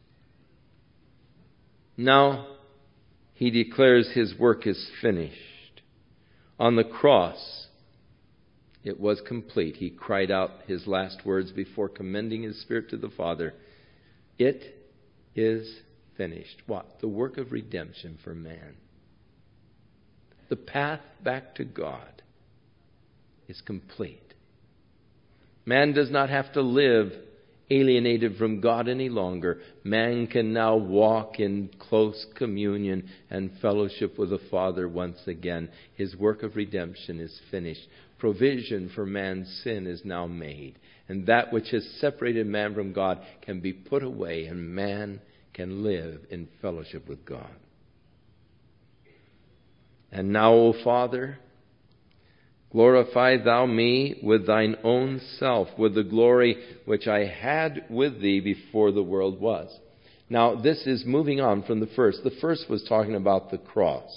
Now, he declares his work is finished. On the cross, it was complete. He cried out his last words before commending his spirit to the Father. It is finished. What? The work of redemption for man. The path back to God is complete. Man does not have to live alienated from God any longer. Man can now walk in close communion and fellowship with the Father once again. His work of redemption is finished. Provision for man's sin is now made. And that which has separated man from God can be put away, and man can live in fellowship with God. And now, O Father, glorify thou me with thine own self, with the glory which I had with thee before the world was. Now, this is moving on from the first. The first was talking about the cross.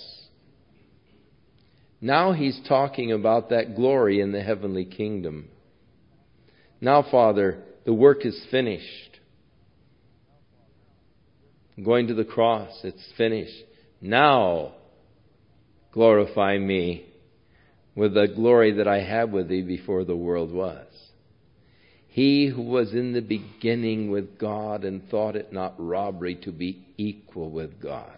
Now he's talking about that glory in the heavenly kingdom. Now, Father, the work is finished. Going to the cross, it's finished. Now, glorify me with the glory that I had with thee before the world was. He who was in the beginning with God and thought it not robbery to be equal with God.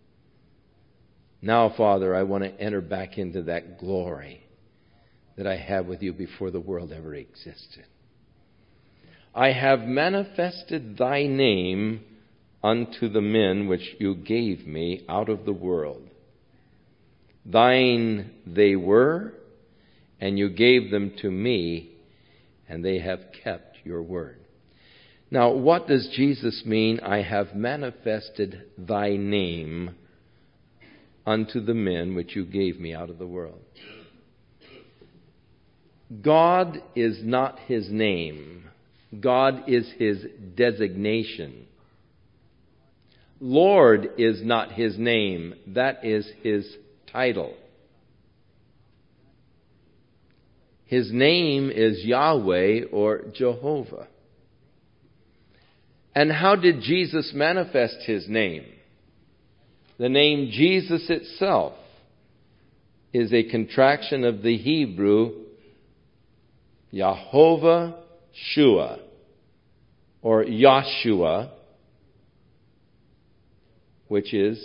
Now, Father, I want to enter back into that glory that I had with you before the world ever existed. I have manifested thy name unto the men which you gave me out of the world. Thine they were, and you gave them to me, and they have kept your word. Now, what does Jesus mean, I have manifested thy name unto the men which you gave me out of the world? God is not his name. God is his designation. Lord is not his name. That is his title. His name is Yahweh or Jehovah. And how did Jesus manifest his name? The name Jesus itself is a contraction of the Hebrew Yahovah Shua or Yahshua, which is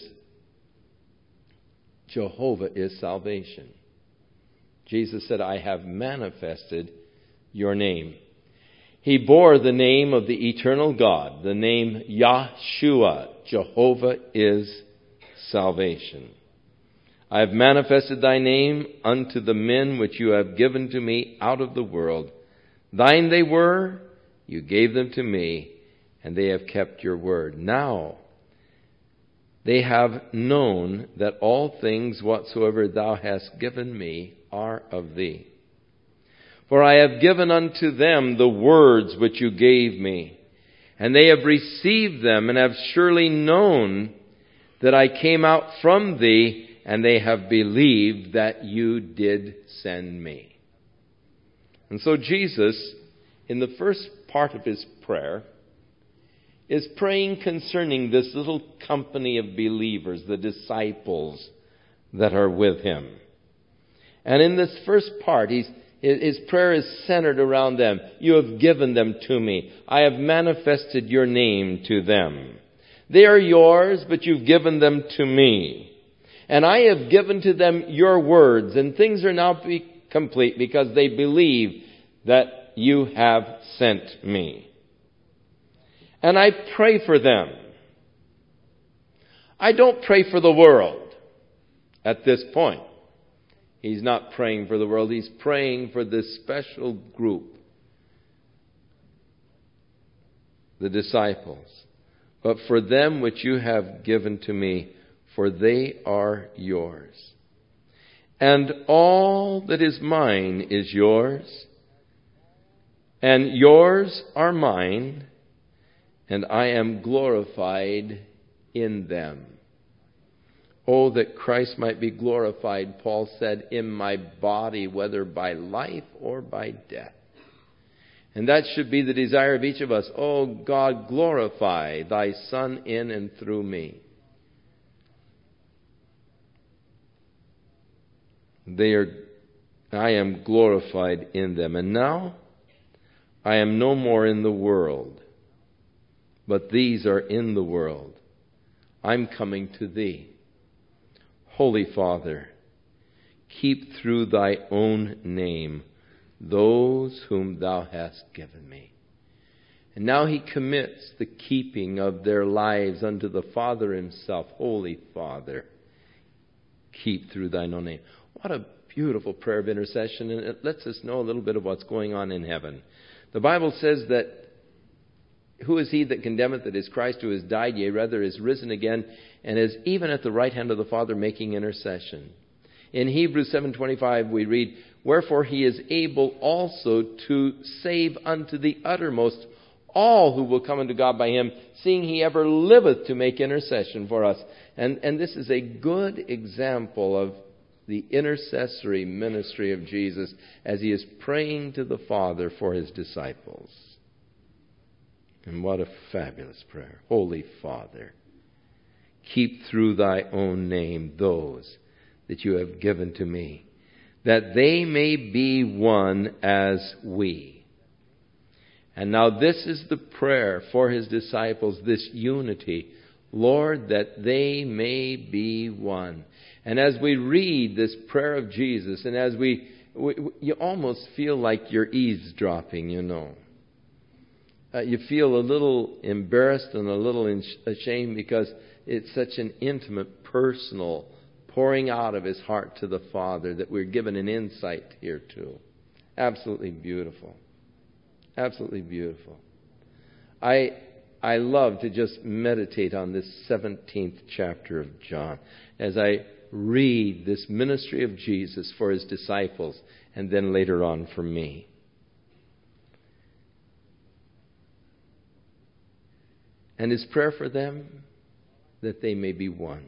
Jehovah is salvation. Jesus said, I have manifested your name. He bore the name of the eternal God, the name Yahshua. Jehovah is salvation. I have manifested thy name unto the men which you have given to me out of the world. Thine they were, you gave them to me, and they have kept your word. Now they have known that all things whatsoever thou hast given me are of thee. For I have given unto them the words which you gave me, and they have received them, and have surely known that I came out from thee, and they have believed that you did send me. And so Jesus, in the first part of his prayer, is praying concerning this little company of believers, the disciples that are with him. And in this first part, he's, his prayer is centered around them. You have given them to me. I have manifested your name to them. They are yours, but you've given them to me. And I have given to them your words, and things are now be complete because they believe that you have sent me. And I pray for them. I don't pray for the world at this point. He's not praying for the world. He's praying for this special group, the disciples. But for them which you have given to me, for they are yours. And all that is mine is yours, and yours are mine, and I am glorified in them. Oh, that Christ might be glorified, Paul said, in my body, whether by life or by death. And that should be the desire of each of us. Oh, God, glorify thy Son in and through me. They are, I am glorified in them. And now I am no more in the world, but these are in the world. I'm coming to thee. Holy Father, keep through thy own name those whom thou hast given me. And now he commits the keeping of their lives unto the Father himself. Holy Father, keep through thine own name. What a beautiful prayer of intercession, and it lets us know a little bit of what's going on in heaven. The Bible says that who is he that condemneth? It is Christ who has died, yea, rather is risen again, and is even at the right hand of the Father making intercession. In Hebrews seven twenty-five we read, wherefore he is able also to save unto the uttermost all who will come unto God by him, seeing he ever liveth to make intercession for us. And, and this is a good example of the intercessory ministry of Jesus as he is praying to the Father for his disciples. And what a fabulous prayer. Holy Father, keep through thy own name those that you have given to me, that they may be one as we. And now this is the prayer for his disciples, this unity. Lord, that they may be one. And as we read this prayer of Jesus, and as we, we you almost feel like you're eavesdropping, you know. Uh, you feel a little embarrassed and a little in- ashamed because it's such an intimate, personal pouring out of his heart to the Father that we're given an insight here too. Absolutely beautiful. Absolutely beautiful. I I love to just meditate on this seventeenth chapter of John as I read this ministry of Jesus for his disciples and then later on for me. And his prayer for them, that they may be one.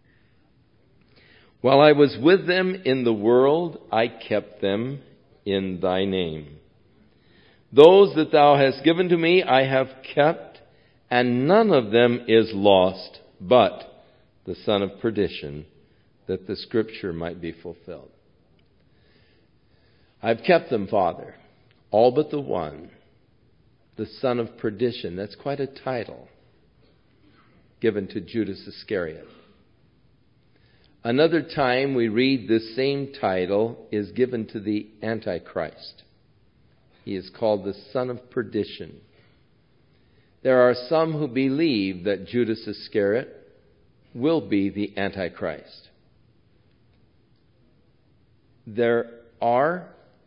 While I was with them in the world, I kept them in thy name. Those that thou hast given to me, I have kept, and none of them is lost, but the son of perdition, that the scripture might be fulfilled. I've kept them, Father, all but the one, the son of perdition. That's quite a title given to Judas Iscariot. Another time we read this same title is given to the Antichrist. He is called the son of perdition. There are some who believe that Judas Iscariot will be the Antichrist. There are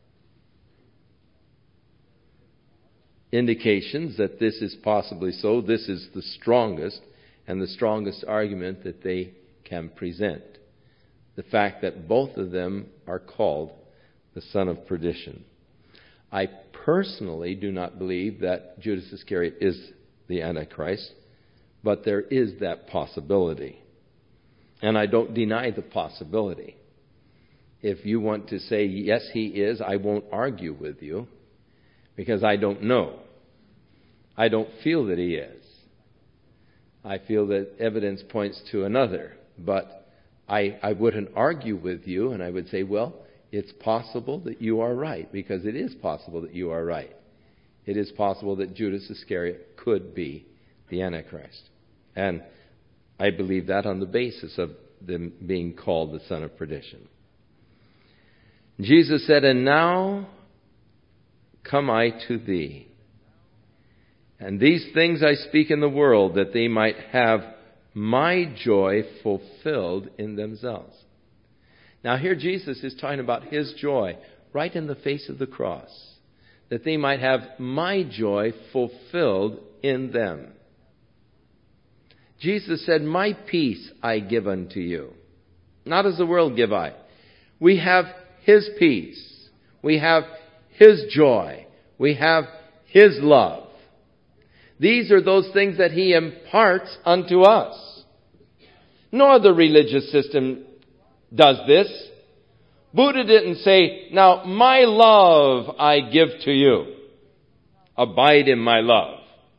indications that this is possibly so. This is the strongest and the strongest argument that they can present. The fact that both of them are called the son of perdition. I personally do not believe that Judas Iscariot is the Antichrist, but there is that possibility. And I don't deny the possibility. If you want to say, yes, he is, I won't argue with you, because I don't know. I don't feel that he is. I feel that evidence points to another, but I, I wouldn't argue with you, and I would say, well, it's possible that you are right, because it is possible that you are right. It is possible that Judas Iscariot could be the Antichrist. And I believe that on the basis of them being called the son of perdition. Jesus said, and now come I to thee. And these things I speak in the world, that they might have my joy fulfilled in themselves. Now here Jesus is talking about his joy right in the face of the cross. That they might have my joy fulfilled in them. Jesus said, "My peace I give unto you. Not as the world give I." We have His peace. We have His joy. We have His love. These are those things that He imparts unto us. No other religious system does this. Buddha didn't say, "Now my love I give to you. Abide in my love."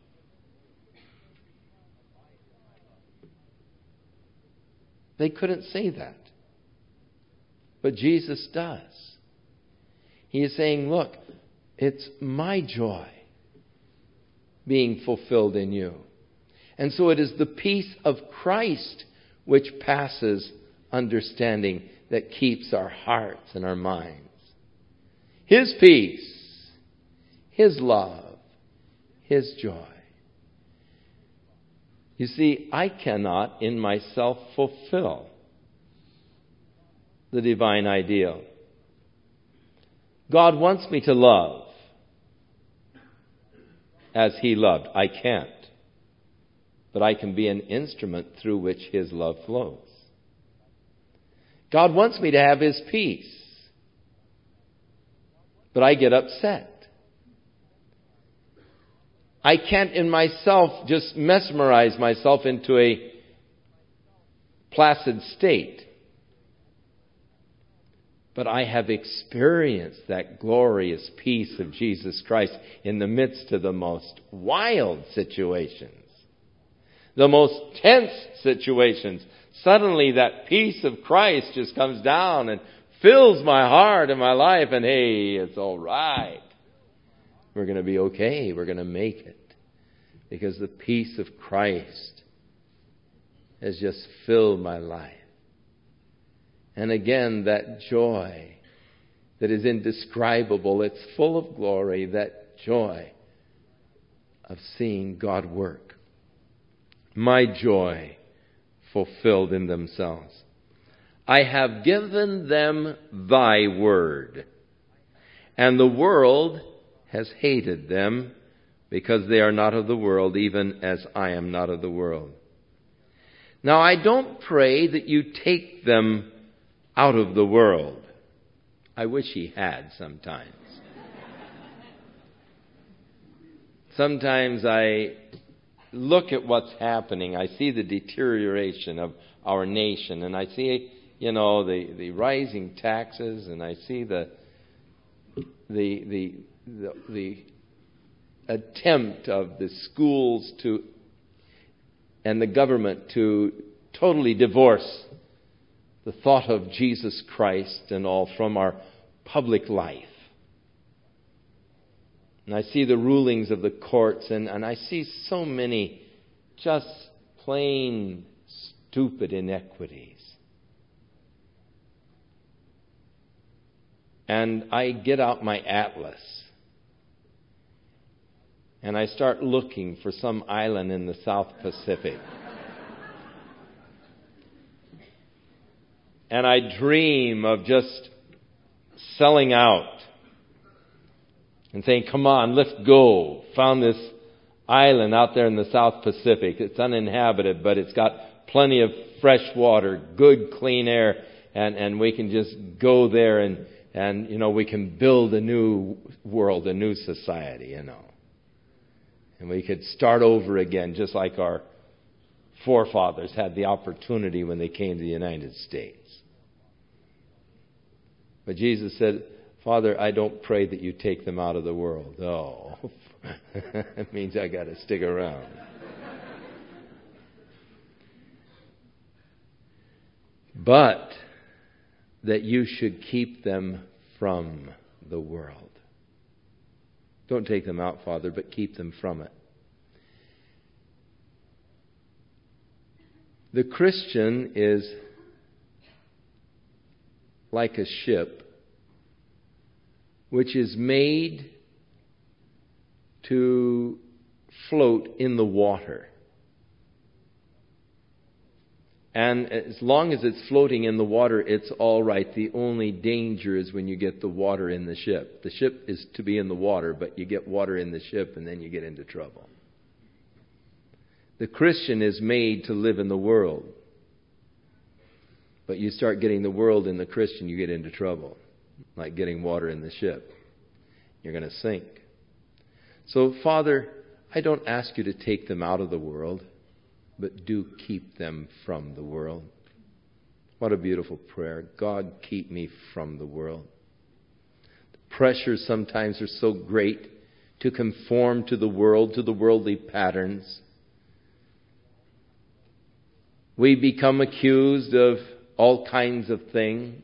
They couldn't say that. But Jesus does. He is saying, look, it's my joy being fulfilled in you. And so it is the peace of Christ which passes understanding that keeps our hearts and our minds. His peace, His love, His joy. You see, I cannot in myself fulfill the divine ideal. God wants me to love as He loved. I can't. But I can be an instrument through which His love flows. God wants me to have His peace. But I get upset. I can't in myself just mesmerize myself into a placid state. But I have experienced that glorious peace of Jesus Christ in the midst of the most wild situations. The most tense situations. Suddenly that peace of Christ just comes down and fills my heart and my life. And hey, it's all right. We're going to be okay. We're going to make it. Because the peace of Christ has just filled my life. And again, that joy that is indescribable, it's full of glory, that joy of seeing God work. My joy fulfilled in themselves. I have given them thy word, and the world has hated them because they are not of the world, even as I am not of the world. Now I don't pray that you take them out of the world. I wish He had sometimes. Sometimes I look at what's happening. I see the deterioration of our nation, and I see, you know, the, the rising taxes, and I see the the the the, the attempt of the schools to and the government to totally divorce the thought of Jesus Christ and all from our public life. And I see the rulings of the courts, and, and I see so many just plain stupid inequities. And I get out my atlas, and I start looking for some island in the South Pacific. And I dream of just selling out and saying, come on, let's go. Found this island out there in the South Pacific. It's uninhabited, but it's got plenty of fresh water, good clean air, and, and we can just go there and, and, you know, we can build a new world, a new society, you know. And we could start over again, just like our forefathers had the opportunity when they came to the United States. But Jesus said, Father, I don't pray that you take them out of the world. Oh, that means I got to stick around. But that you should keep them from the world. Don't take them out, Father, but keep them from it. The Christian is like a ship which is made to float in the water. And as long as it's floating in the water, it's all right. The only danger is when you get the water in the ship. The ship is to be in the water, but you get water in the ship and then you get into trouble. The Christian is made to live in the world. But you start getting the world in the Christian, you get into trouble. Like getting water in the ship. You're going to sink. So, Father, I don't ask you to take them out of the world, but do keep them from the world. What a beautiful prayer. God, keep me from the world. The pressures sometimes are so great to conform to the world, to the worldly patterns. We become accused of all kinds of things.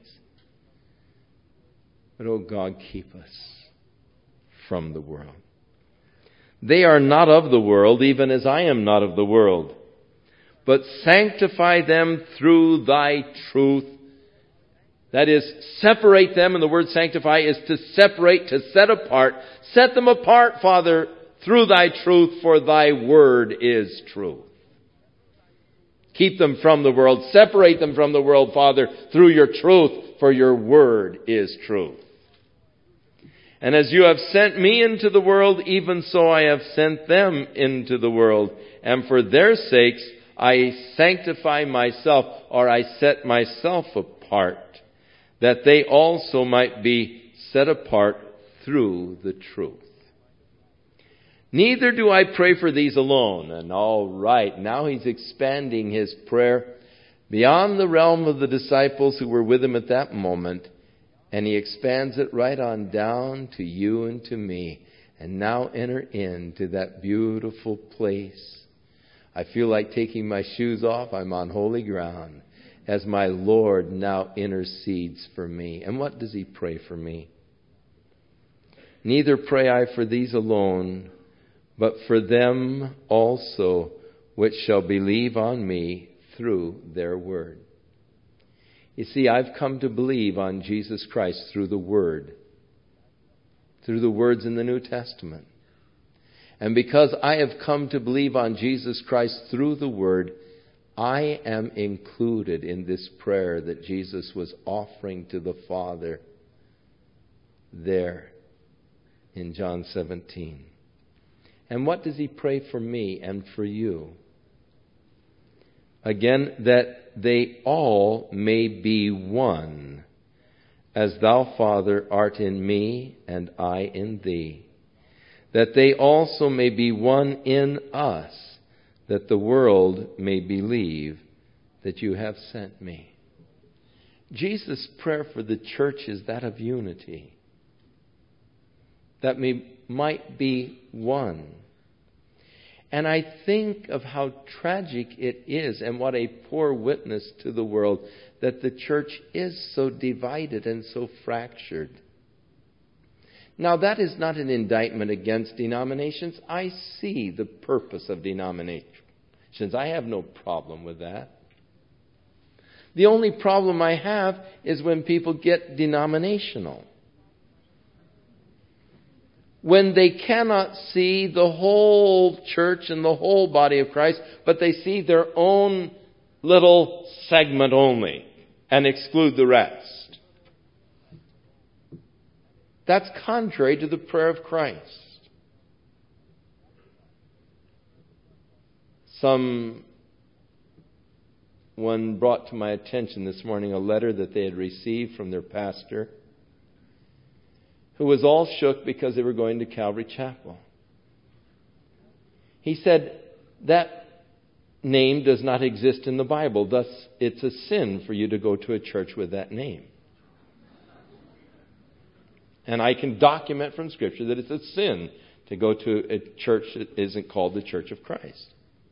But, oh God, keep us from the world. They are not of the world, even as I am not of the world. But sanctify them through thy truth. That is, separate them, and the word sanctify is to separate, to set apart. Set them apart, Father, through thy truth, for thy word is truth. Keep them from the world. Separate them from the world, Father, through your truth, for your word is truth. And as you have sent me into the world, even so I have sent them into the world. And for their sakes I sanctify myself, or I set myself apart, that they also might be set apart through the truth. Neither do I pray for these alone. And all right, now he's expanding his prayer beyond the realm of the disciples who were with him at that moment. And he expands it right on down to you and to me. And now enter into that beautiful place. I feel like taking my shoes off. I'm on holy ground as my Lord now intercedes for me. And what does he pray for me? Neither pray I for these alone, but for them also which shall believe on me through their word. You see, I've come to believe on Jesus Christ through the Word, through the words in the New Testament. And because I have come to believe on Jesus Christ through the Word, I am included in this prayer that Jesus was offering to the Father there in John seventeen. And what does he pray for me and for you? Again, that they all may be one, as thou, Father, art in me and I in thee, that they also may be one in us, that the world may believe that you have sent me. Jesus' prayer for the church is that of unity, that we might be one. And I think of how tragic it is and what a poor witness to the world that the church is so divided and so fractured. Now, that is not an indictment against denominations. I see the purpose of denominations. I have no problem with that. The only problem I have is when people get denominational. When they cannot see the whole church and the whole body of Christ, but they see their own little segment only and exclude the rest. That's contrary to the prayer of Christ. Someone brought to my attention this morning a letter that they had received from their pastor, who was all shook because they were going to Calvary Chapel. He said, that name does not exist in the Bible. Thus, it's a sin for you to go to a church with that name. And I can document from Scripture that it's a sin to go to a church that isn't called the Church of Christ.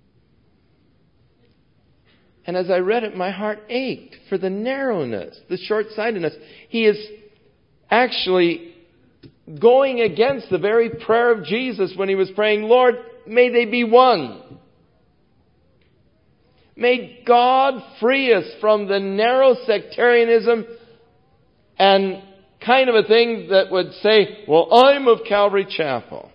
And as I read it, my heart ached for the narrowness, the short-sightedness. He is actually going against the very prayer of Jesus when he was praying, Lord, may they be one. May God free us from the narrow sectarianism and kind of a thing that would say, well, I'm of Calvary Chapel.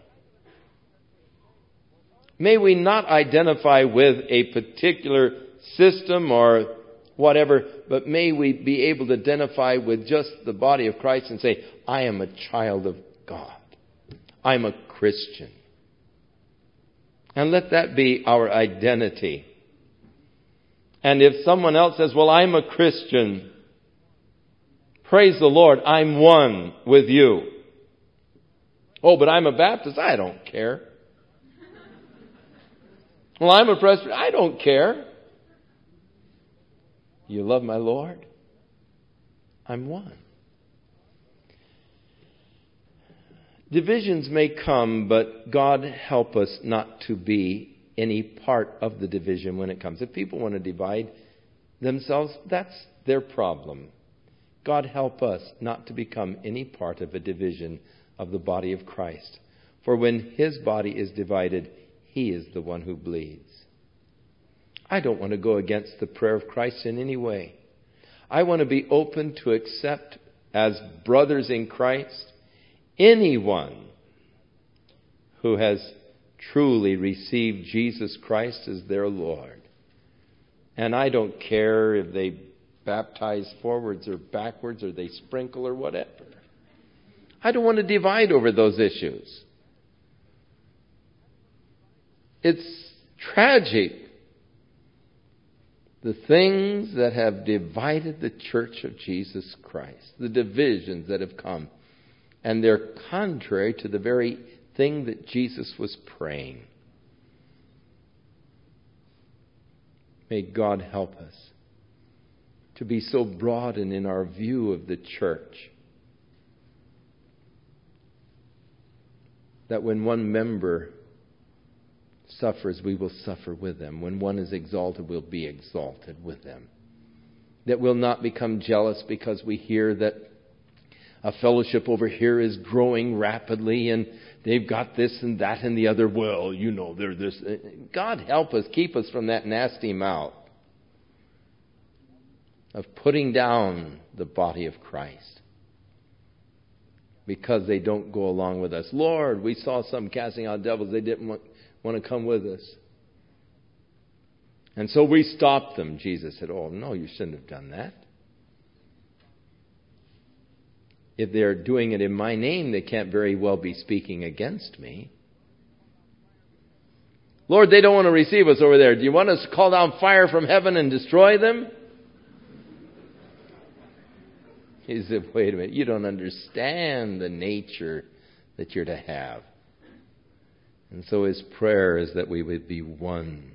May we not identify with a particular system or whatever, but may we be able to identify with just the body of Christ and say, I am a child of God. I'm a Christian. And let that be our identity. And if someone else says, well, I'm a Christian, praise the Lord, I'm one with you. Oh, but I'm a Baptist, I don't care. Well, I'm a Presbyterian, I don't care. You love my Lord? I'm one. Divisions may come, but God help us not to be any part of the division when it comes. If people want to divide themselves, that's their problem. God help us not to become any part of a division of the body of Christ. For when His body is divided, He is the one who bleeds. I don't want to go against the prayer of Christ in any way. I want to be open to accept as brothers in Christ anyone who has truly received Jesus Christ as their Lord. And I don't care if they baptize forwards or backwards or they sprinkle or whatever. I don't want to divide over those issues. It's tragic, the things that have divided the church of Jesus Christ, the divisions that have come. And they're contrary to the very thing that Jesus was praying. May God help us to be so broadened in our view of the church that when one member suffers, we will suffer with them. When one is exalted, we'll be exalted with them. That we'll not become jealous because we hear that a fellowship over here is growing rapidly and they've got this and that and the other. Well, you know, they're this. God help us, keep us from that nasty mouth of putting down the body of Christ because they don't go along with us. Lord, we saw some casting out devils. They didn't want, want to come with us. And so we stopped them. Jesus said, oh, no, you shouldn't have done that. If they're doing it in my name, they can't very well be speaking against me. Lord, they don't want to receive us over there. Do you want us to call down fire from heaven and destroy them? He said, wait a minute, you don't understand the nature that you're to have. And so his prayer is that we would be one.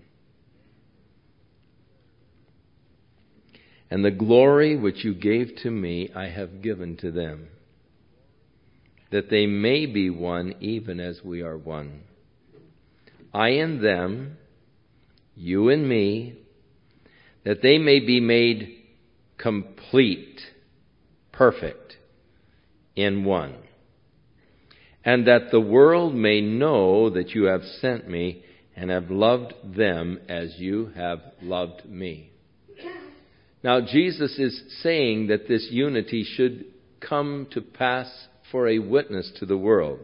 And the glory which you gave to me, I have given to them, that they may be one even as we are one. I and them, you and me, that they may be made complete, perfect, in one. And that the world may know that you have sent me and have loved them as you have loved me. Now, Jesus is saying that this unity should come to pass for a witness to the world.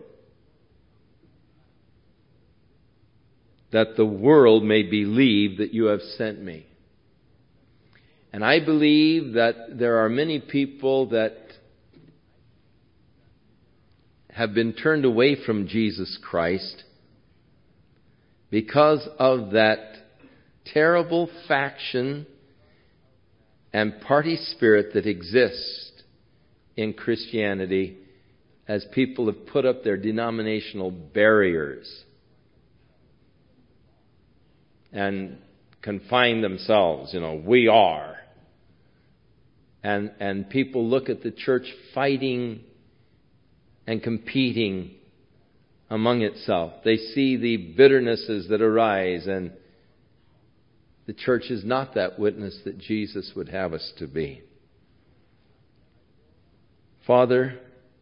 That the world may believe that you have sent me. And I believe that there are many people that have been turned away from Jesus Christ because of that terrible faction and party spirit that exists in Christianity as people have put up their denominational barriers and confine themselves. You know, we are. And, and people look at the church fighting and competing among itself. They see the bitternesses that arise, and the church is not that witness that Jesus would have us to be. Father,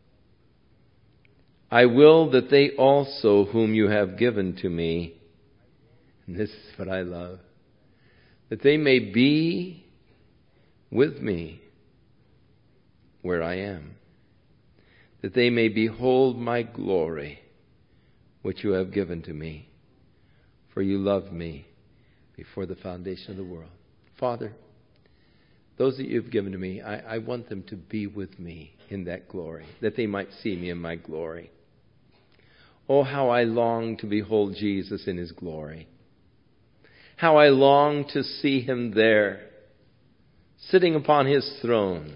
I will that they also whom you have given to me, and this is what I love, that they may be with me where I am, that they may behold my glory, which you have given to me, for you loved me before the foundation of the world. Father, those that you've given to me, I, I want them to be with me in that glory, that they might see me in my glory. Oh, how I long to behold Jesus in His glory. How I long to see Him there, sitting upon His throne.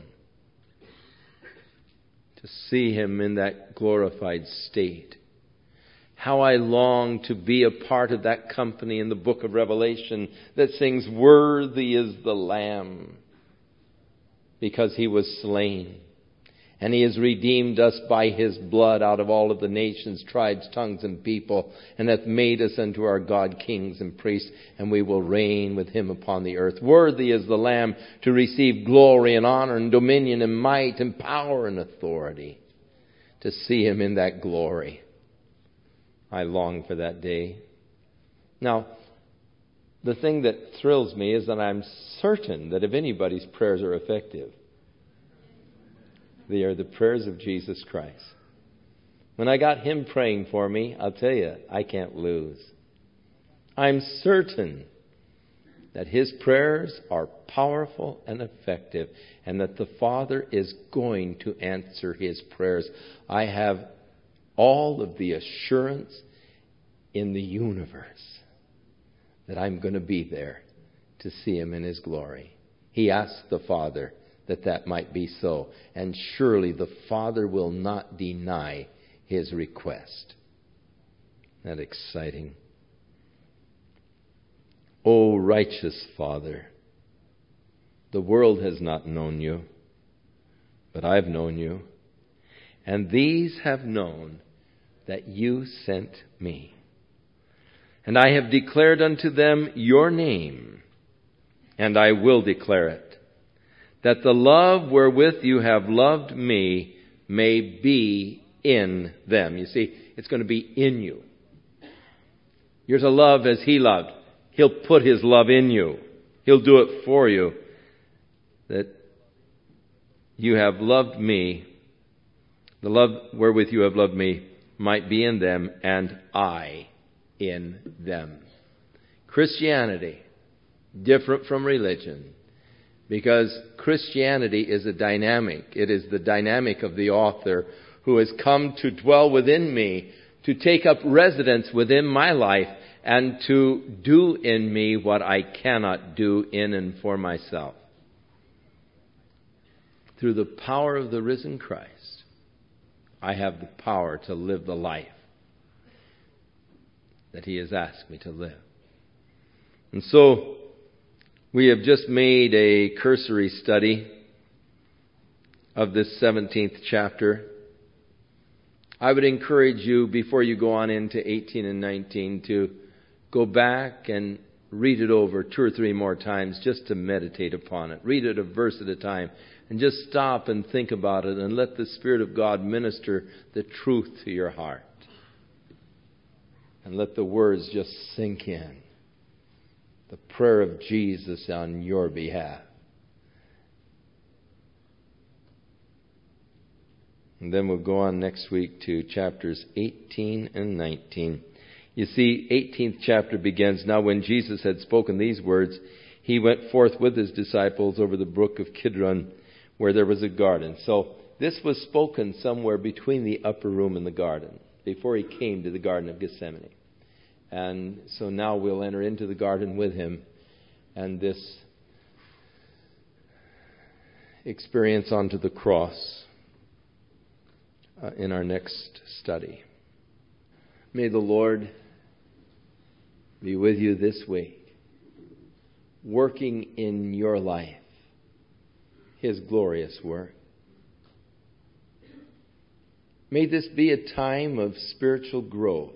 To see Him in that glorified state. How I long to be a part of that company in the book of Revelation that sings, "Worthy is the Lamb," because He was slain. And He has redeemed us by His blood out of all of the nations, tribes, tongues, and people, and hath made us unto our God kings and priests, and we will reign with Him upon the earth. Worthy is the Lamb to receive glory and honor and dominion and might and power and authority. To see Him in that glory. I long for that day. Now, the thing that thrills me is that I'm certain that if anybody's prayers are effective, they are the prayers of Jesus Christ. When I got Him praying for me, I'll tell you, I can't lose. I'm certain that His prayers are powerful and effective, and that the Father is going to answer His prayers. I have all of the assurance in the universe that I'm going to be there to see Him in His glory. He asked the Father that that might be so, and surely the Father will not deny His request. Isn't that exciting? O righteous Father, the world has not known You, but I've known You, and these have known that You sent Me. And I have declared unto them Your name, and I will declare it, that the love wherewith You have loved Me may be in them. You see, it's going to be in you. You're to love as He loved. He'll put His love in you. He'll do it for you. That You have loved Me, the love wherewith You have loved Me might be in them, and I in them. Christianity, different from religion, because Christianity is a dynamic. It is the dynamic of the author who has come to dwell within me, to take up residence within my life, and to do in me what I cannot do in and for myself. Through the power of the risen Christ, I have the power to live the life that He has asked me to live. And so, we have just made a cursory study of this seventeenth chapter. I would encourage you, before you go on into eighteen and nineteen, to go back and read it over two or three more times just to meditate upon it. Read it a verse at a time and just stop and think about it and let the Spirit of God minister the truth to your heart. And let the words just sink in. The prayer of Jesus on your behalf. And then we'll go on next week to chapters eighteen and nineteen. You see, eighteenth chapter begins, "Now when Jesus had spoken these words, He went forth with His disciples over the brook of Kidron, where there was a garden." So this was spoken somewhere between the upper room and the garden, before He came to the Garden of Gethsemane. And so now we'll enter into the garden with Him, and this experience onto the cross uh, in our next study. May the Lord be with you this week, working in your life His glorious work. May this be a time of spiritual growth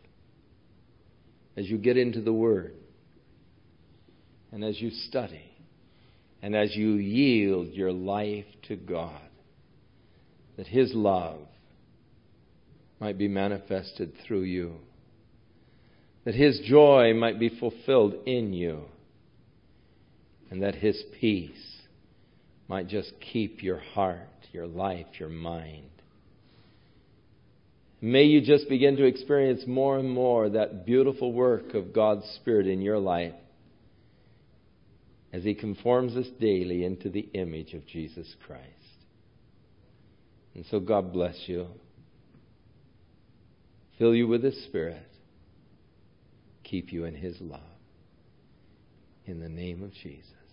as you get into the Word and as you study and as you yield your life to God, that His love might be manifested through you, that His joy might be fulfilled in you, and that His peace might just keep your heart, your life, your mind. May you just begin to experience more and more that beautiful work of God's Spirit in your life as He conforms us daily into the image of Jesus Christ. And so God bless you. fill you with His Spirit, keep you in His love. In the name of Jesus.